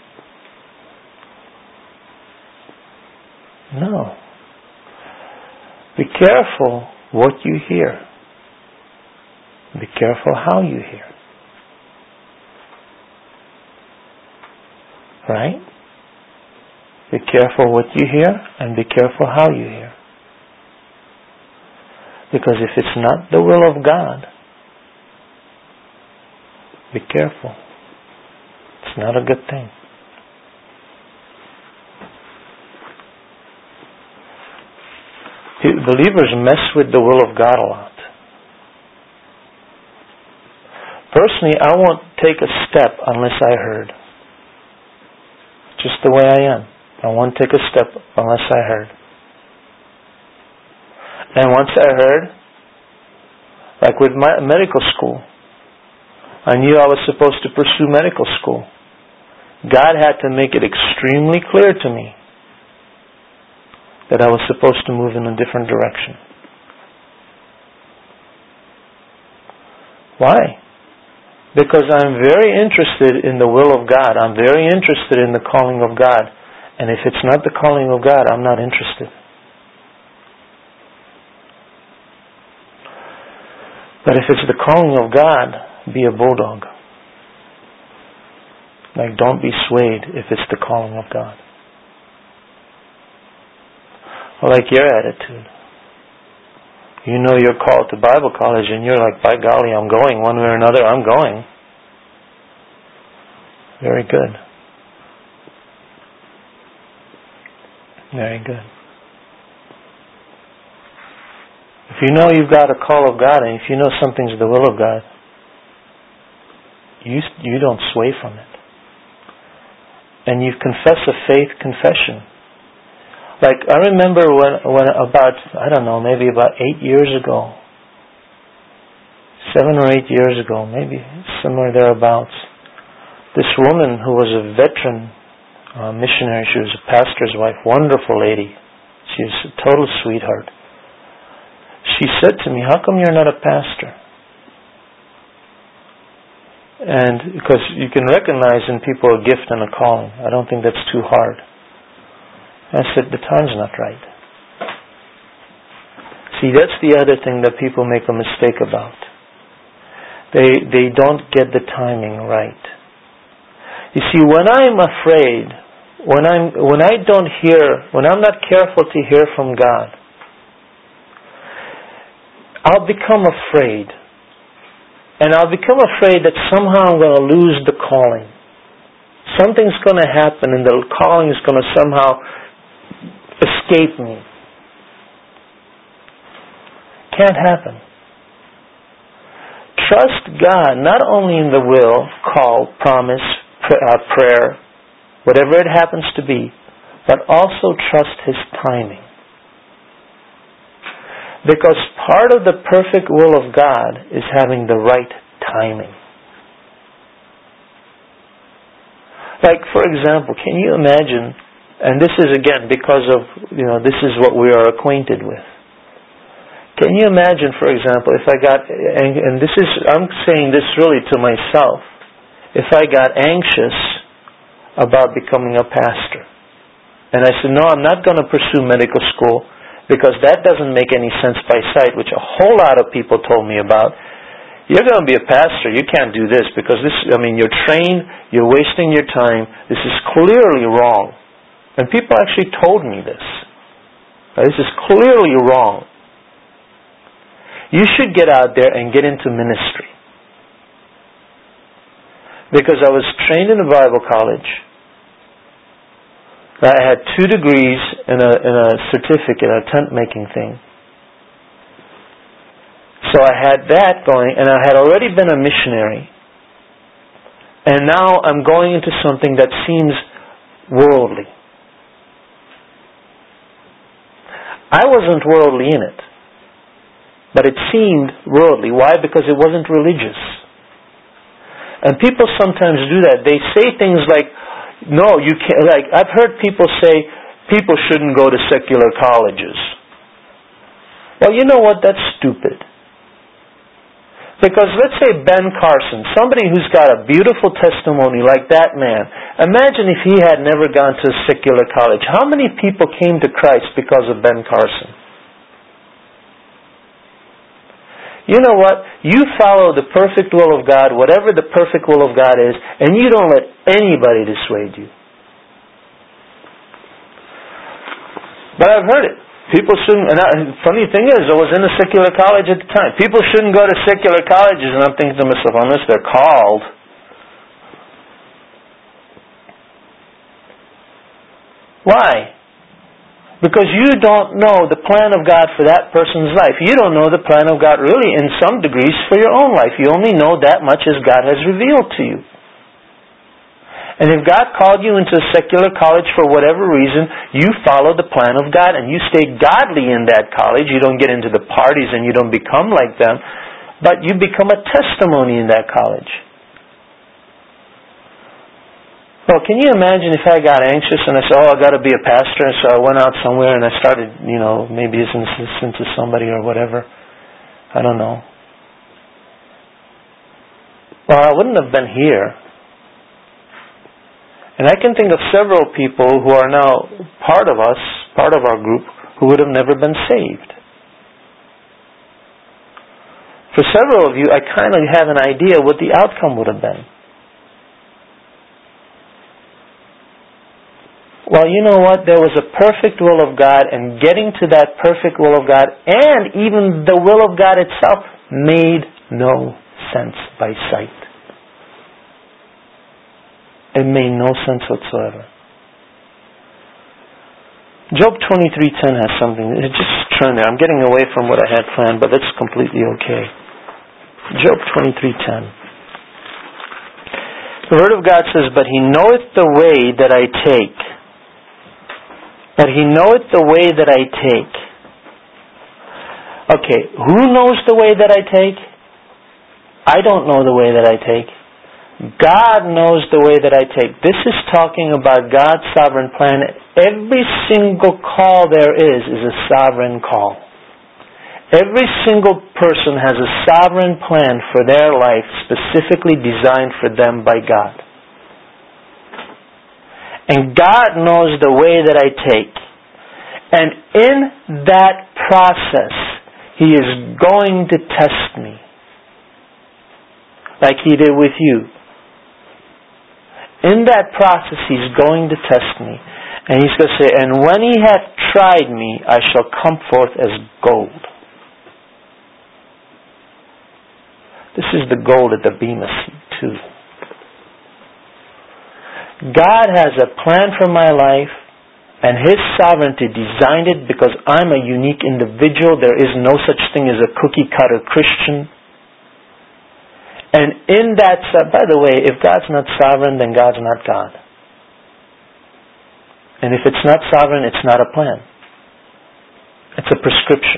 No. Be careful what you hear. Be careful how you hear. Right? Be careful what you hear and be careful how you hear. Because if it's not the will of God, be careful. It's not a good thing. Believers mess with the will of God a lot. Personally, I won't take a step unless I heard. Just the way I am. I won't take a step unless I heard. And once I heard, like with my medical school, I knew I was supposed to pursue medical school. God had to make it extremely clear to me that I was supposed to move in a different direction. Why? Because I'm very interested in the will of God. I'm very interested in the calling of God. And if it's not the calling of God, I'm not interested. But if it's the calling of God, be a bulldog. Like, don't be swayed if it's the calling of God. I like your attitude. You know you're called to Bible college and you're like, by golly, I'm going. One way or another, I'm going. Very good. Very good. If you know you've got a call of God and if you know something's the will of God, you don't sway from it. And you confess a faith confession. Like, I remember when about, I don't know, maybe about 8 years ago, 7 or 8 years ago, maybe somewhere thereabouts, this woman who was a veteran missionary, she was a pastor's wife, wonderful lady. She was a total sweetheart. She said to me, how come you're not a pastor? And because you can recognize in people a gift and a calling. I don't think that's too hard. I said, the time's not right. See, that's the other thing that people make a mistake about. They don't get the timing right. You see, when I'm afraid, when I don't hear, when I'm not careful to hear from God, I'll become afraid. And I'll become afraid that somehow I'm going to lose the calling. Something's going to happen and the calling is going to somehow escape me. Can't happen. Trust God not only in the will, call, promise, prayer, whatever it happens to be, but also trust His timing. Because part of the perfect will of God is having the right timing. Like, for example, can you imagine, and this is again because of, this is what we are acquainted with. Can you imagine, for example, if I got, and this is, I'm saying this really to myself, if I got anxious about becoming a pastor, and I said, no, I'm not going to pursue medical school, because that doesn't make any sense by sight, which a whole lot of people told me about. You're going to be a pastor, you can't do this, because you're trained, you're wasting your time, this is clearly wrong. And people actually told me this. This is clearly wrong. You should get out there and get into ministry. Because I was trained in a Bible college. I had 2 degrees and a certificate, a tent making thing. So I had that going, and I had already been a missionary. And now I'm going into something that seems worldly. I wasn't worldly in it. But it seemed worldly. Why? Because it wasn't religious. And people sometimes do that. They say things like, no, you can't. Like, I've heard people say, people shouldn't go to secular colleges. Well, you know what? That's stupid. Because let's say Ben Carson, somebody who's got a beautiful testimony like that man, imagine if he had never gone to a secular college. How many people came to Christ because of Ben Carson? You know what? You follow the perfect will of God, whatever the perfect will of God is, and you don't let anybody dissuade you. But I've heard it. People shouldn't, and funny thing is, I was in a secular college at the time. People shouldn't go to secular colleges, and I'm thinking to myself, unless they're called. Why? Because you don't know the plan of God for that person's life. You don't know the plan of God really in some degrees for your own life. You only know that much as God has revealed to you. And if God called you into a secular college for whatever reason, you follow the plan of God and you stay godly in that college. You don't get into the parties and you don't become like them, but you become a testimony in that college. Well, can you imagine if I got anxious and I said, I got to be a pastor, and so I went out somewhere and I started, maybe as an assistant to somebody or whatever. I don't know. Well, I wouldn't have been here. And I can think of several people who are now part of us, part of our group, who would have never been saved. For several of you, I kind of have an idea what the outcome would have been. Well, you know what? There was a perfect will of God, and getting to that perfect will of God, and even the will of God itself, made no sense by sight. It made no sense whatsoever. Job 23:10 has something. Just turn there. I'm getting away from what I had planned, but that's completely okay. Job 23:10. The Word of God says, "But he knoweth the way that I take. But he knoweth the way that I take." Okay, who knows the way that I take? I don't know the way that I take. God knows the way that I take. This is talking about God's sovereign plan. Every single call there is a sovereign call. Every single person has a sovereign plan for their life specifically designed for them by God. And God knows the way that I take. And in that process, He is going to test me. Like He did with you. In that process, He's going to test me. And He's going to say, "And when He hath tried me, I shall come forth as gold." This is the gold at the Bema Seat too. God has a plan for my life, and His sovereignty designed it because I'm a unique individual. There is no such thing as a cookie-cutter Christian. And in that, by the way, if God's not sovereign, then God's not God. And if it's not sovereign, it's not a plan. It's a prescription.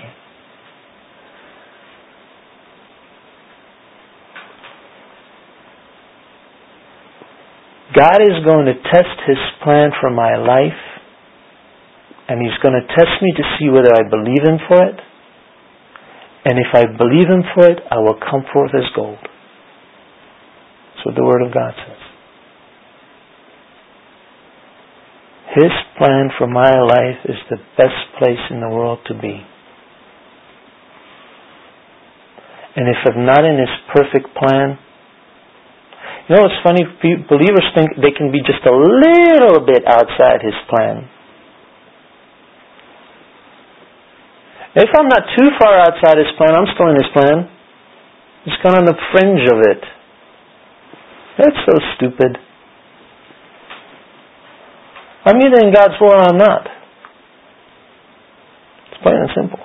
God is going to test His plan for my life, and He's going to test me to see whether I believe Him for it. And if I believe Him for it, I will come forth as gold. That's what the Word of God says. His plan for my life is the best place in the world to be. And if I'm not in His perfect plan, you know what's funny? Believers think they can be just a little bit outside His plan. If I'm not too far outside His plan, I'm still in His plan. It's kind of on the fringe of it. That's so stupid. I'm either in God's will or I'm not. It's plain and simple.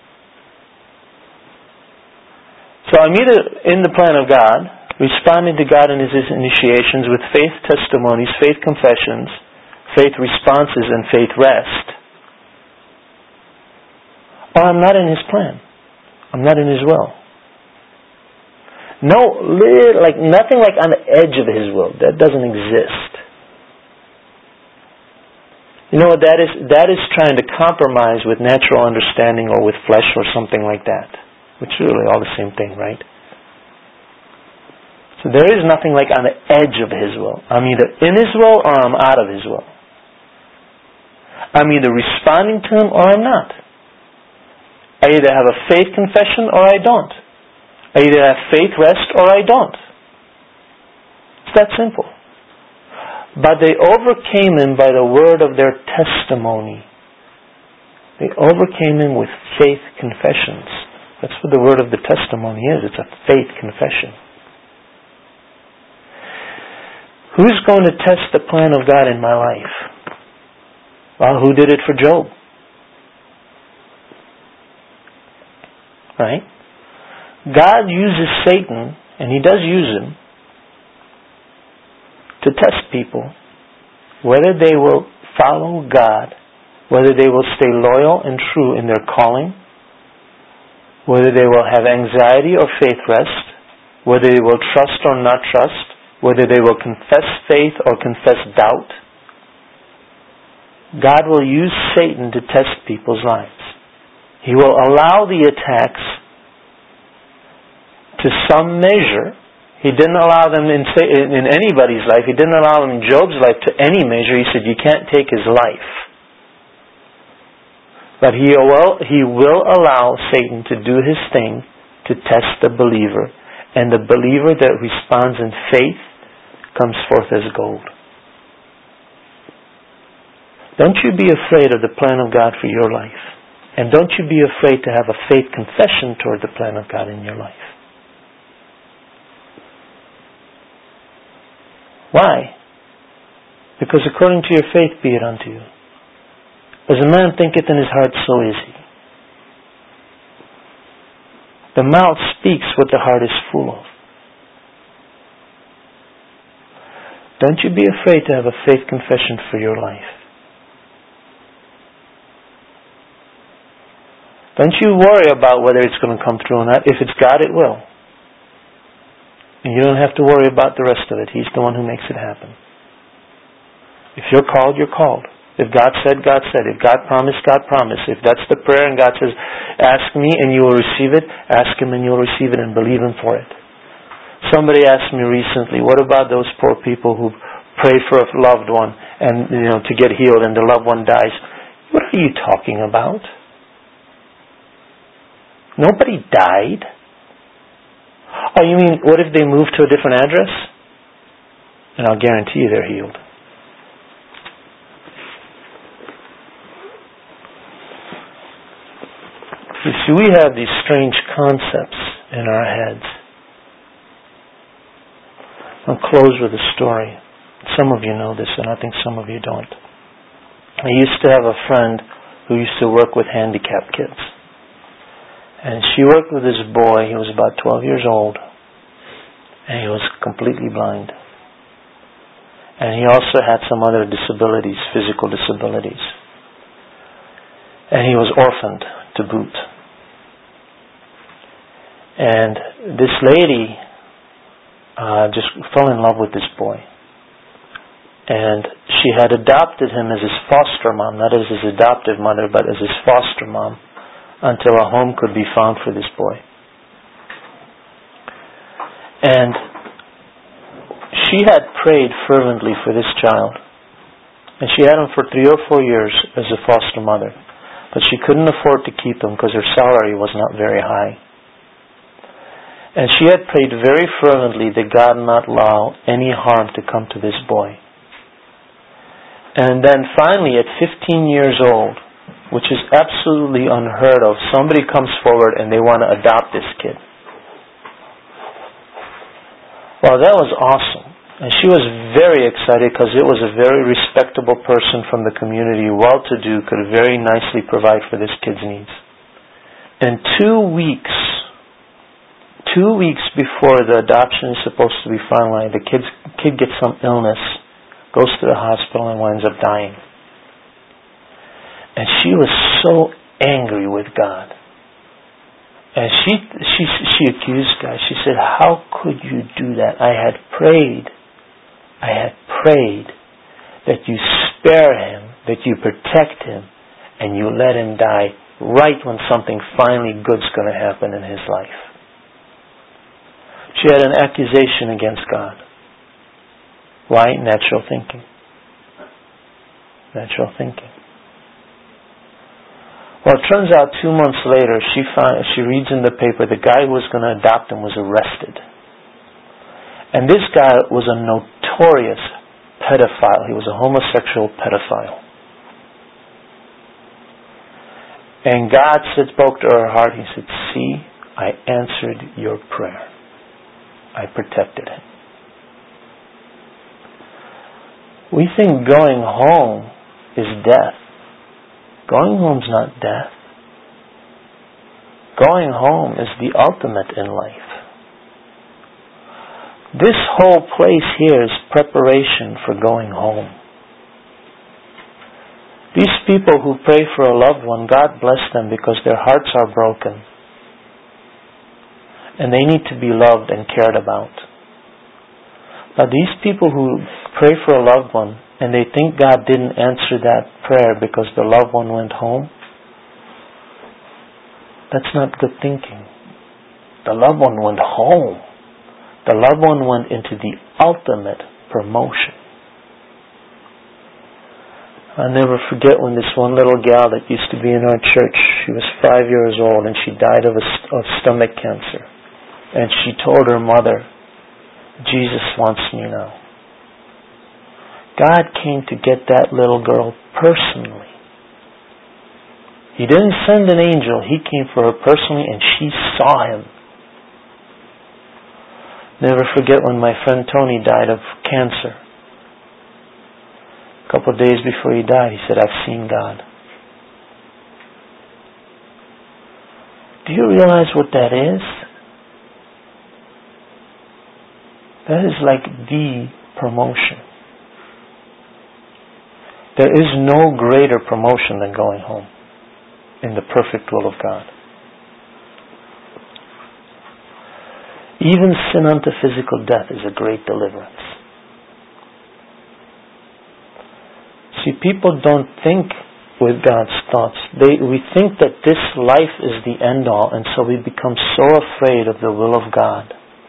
So I'm either in the plan of God, responding to God in His initiations with faith testimonies, faith confessions, faith responses, and faith rest, or I'm not in His plan. I'm not in His will. Nothing like on the edge of His will. That doesn't exist. You know what that is? That is trying to compromise with natural understanding or with flesh or something like that. Which is really all the same thing, right? So there is nothing like on the edge of His will. I'm either in His will or I'm out of His will. I'm either responding to Him or I'm not. I either have a faith confession or I don't. I either have faith rest or I don't. It's that simple. But they overcame Him by the word of their testimony. They overcame Him with faith confessions. That's what the word of the testimony is. It's a faith confession. Who's going to test the plan of God in my life? Well, who did it for Job? Right? God uses Satan, and He does use him, to test people, whether they will follow God, whether they will stay loyal and true in their calling, whether they will have anxiety or faith rest, whether they will trust or not trust, whether they will confess faith or confess doubt. God will use Satan to test people's lives. He will allow the attacks to some measure. He didn't allow them in anybody's life. He didn't allow them in Job's life to any measure. He said, you can't take his life. But He will allow Satan to do his thing to test the believer. And the believer that responds in faith comes forth as gold. Don't you be afraid of the plan of God for your life. And don't you be afraid to have a faith confession toward the plan of God in your life. Why? Because according to your faith be it unto you. As a man thinketh in his heart, so is he. The mouth speaks what the heart is full of. Don't you be afraid to have a faith confession for your life. Don't you worry about whether it's going to come through or not. If it's God, it will. And you don't have to worry about the rest of it. He's the one who makes it happen. If you're called, you're called. If God said, God said. If God promised, God promised. If that's the prayer and God says, ask me and you will receive it, ask Him and you will receive it and believe Him for it. Somebody asked me recently, what about those poor people who pray for a loved one and to get healed and the loved one dies? What are you talking about? Nobody died. Oh, you mean, what if they move to a different address? And I'll guarantee you they're healed. You see, we have these strange concepts in our heads. I'll close with a story. Some of you know this, and I think some of you don't. I used to have a friend who used to work with handicapped kids. And she worked with this boy. He was about 12 years old. And he was completely blind. And he also had some other disabilities, physical disabilities. And he was orphaned to boot. And this lady just fell in love with this boy. And she had adopted him as his foster mom, not as his adoptive mother, but as his foster mom, until a home could be found for this boy. And she had prayed fervently for this child. And she had him for 3 or 4 years as a foster mother. But she couldn't afford to keep him because her salary was not very high. And she had prayed very fervently that God not allow any harm to come to this boy. And then finally, at 15 years old, which is absolutely unheard of. Somebody comes forward and they want to adopt this kid. Well, that was awesome. And she was very excited because it was a very respectable person from the community, well-to-do, could very nicely provide for this kid's needs. And 2 weeks before the adoption is supposed to be finalized, the kid gets some illness, goes to the hospital and winds up dying. And she was so angry with God. And she accused God. She said, how could you do that? I had prayed that you spare him, that you protect him, and you let him die right when something finally good's going to happen in his life. She had an accusation against God. Why? Natural thinking. Natural thinking. Well, it turns out 2 months later, she reads in the paper the guy who was going to adopt him was arrested. And this guy was a notorious pedophile. He was a homosexual pedophile. And God spoke to her heart. He said, see, I answered your prayer. I protected him. We think going home is death. Going home's not death. Going home is the ultimate in life. This whole place here is preparation for going home. These people who pray for a loved one, God bless them because their hearts are broken. And they need to be loved and cared about. But these people who pray for a loved one and they think God didn't answer that prayer because the loved one went home, that's not good thinking. The loved one went home. The loved one went into the ultimate promotion. I'll never forget when this one little gal that used to be in our church, she was 5 years old and she died of stomach cancer. And she told her mother, Jesus wants me now. God came to get that little girl personally. He didn't send an angel. He came for her personally and she saw him. Never forget when my friend Tony died of cancer. A couple of days before he died, he said, I've seen God. Do you realize what that is? That is like the promotion. There is no greater promotion than going home in the perfect will of God. Even sin unto physical death is a great deliverance. See, people don't think with God's thoughts. We think that this life is the end all, and so we become so afraid of the will of God.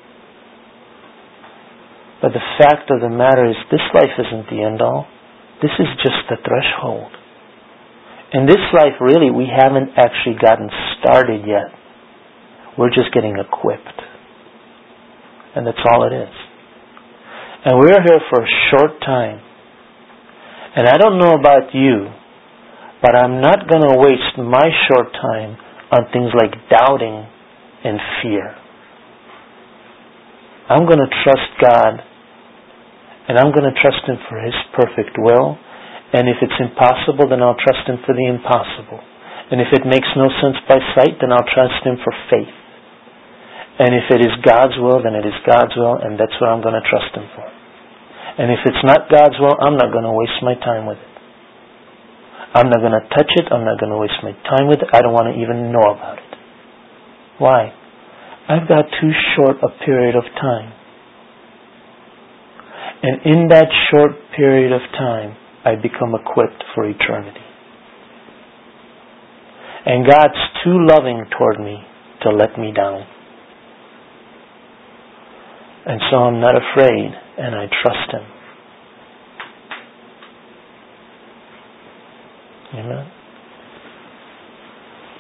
But the fact of the matter is, this life isn't the end all. This is just the threshold. In this life, really, we haven't actually gotten started yet. We're just getting equipped. And that's all it is. And we're here for a short time. And I don't know about you, but I'm not going to waste my short time on things like doubting and fear. I'm going to trust God, and I'm going to trust Him for His perfect will. And if it's impossible, then I'll trust Him for the impossible. And if it makes no sense by sight, then I'll trust Him for faith. And if it is God's will, then it is God's will, and that's what I'm going to trust Him for. And if it's not God's will, I'm not going to waste my time with it. I'm not going to touch it. I'm not going to waste my time with it. I don't want to even know about it. Why? I've got too short a period of time. And in that short period of time, I become equipped for eternity. And God's too loving toward me to let me down. And so I'm not afraid, and I trust Him. Amen.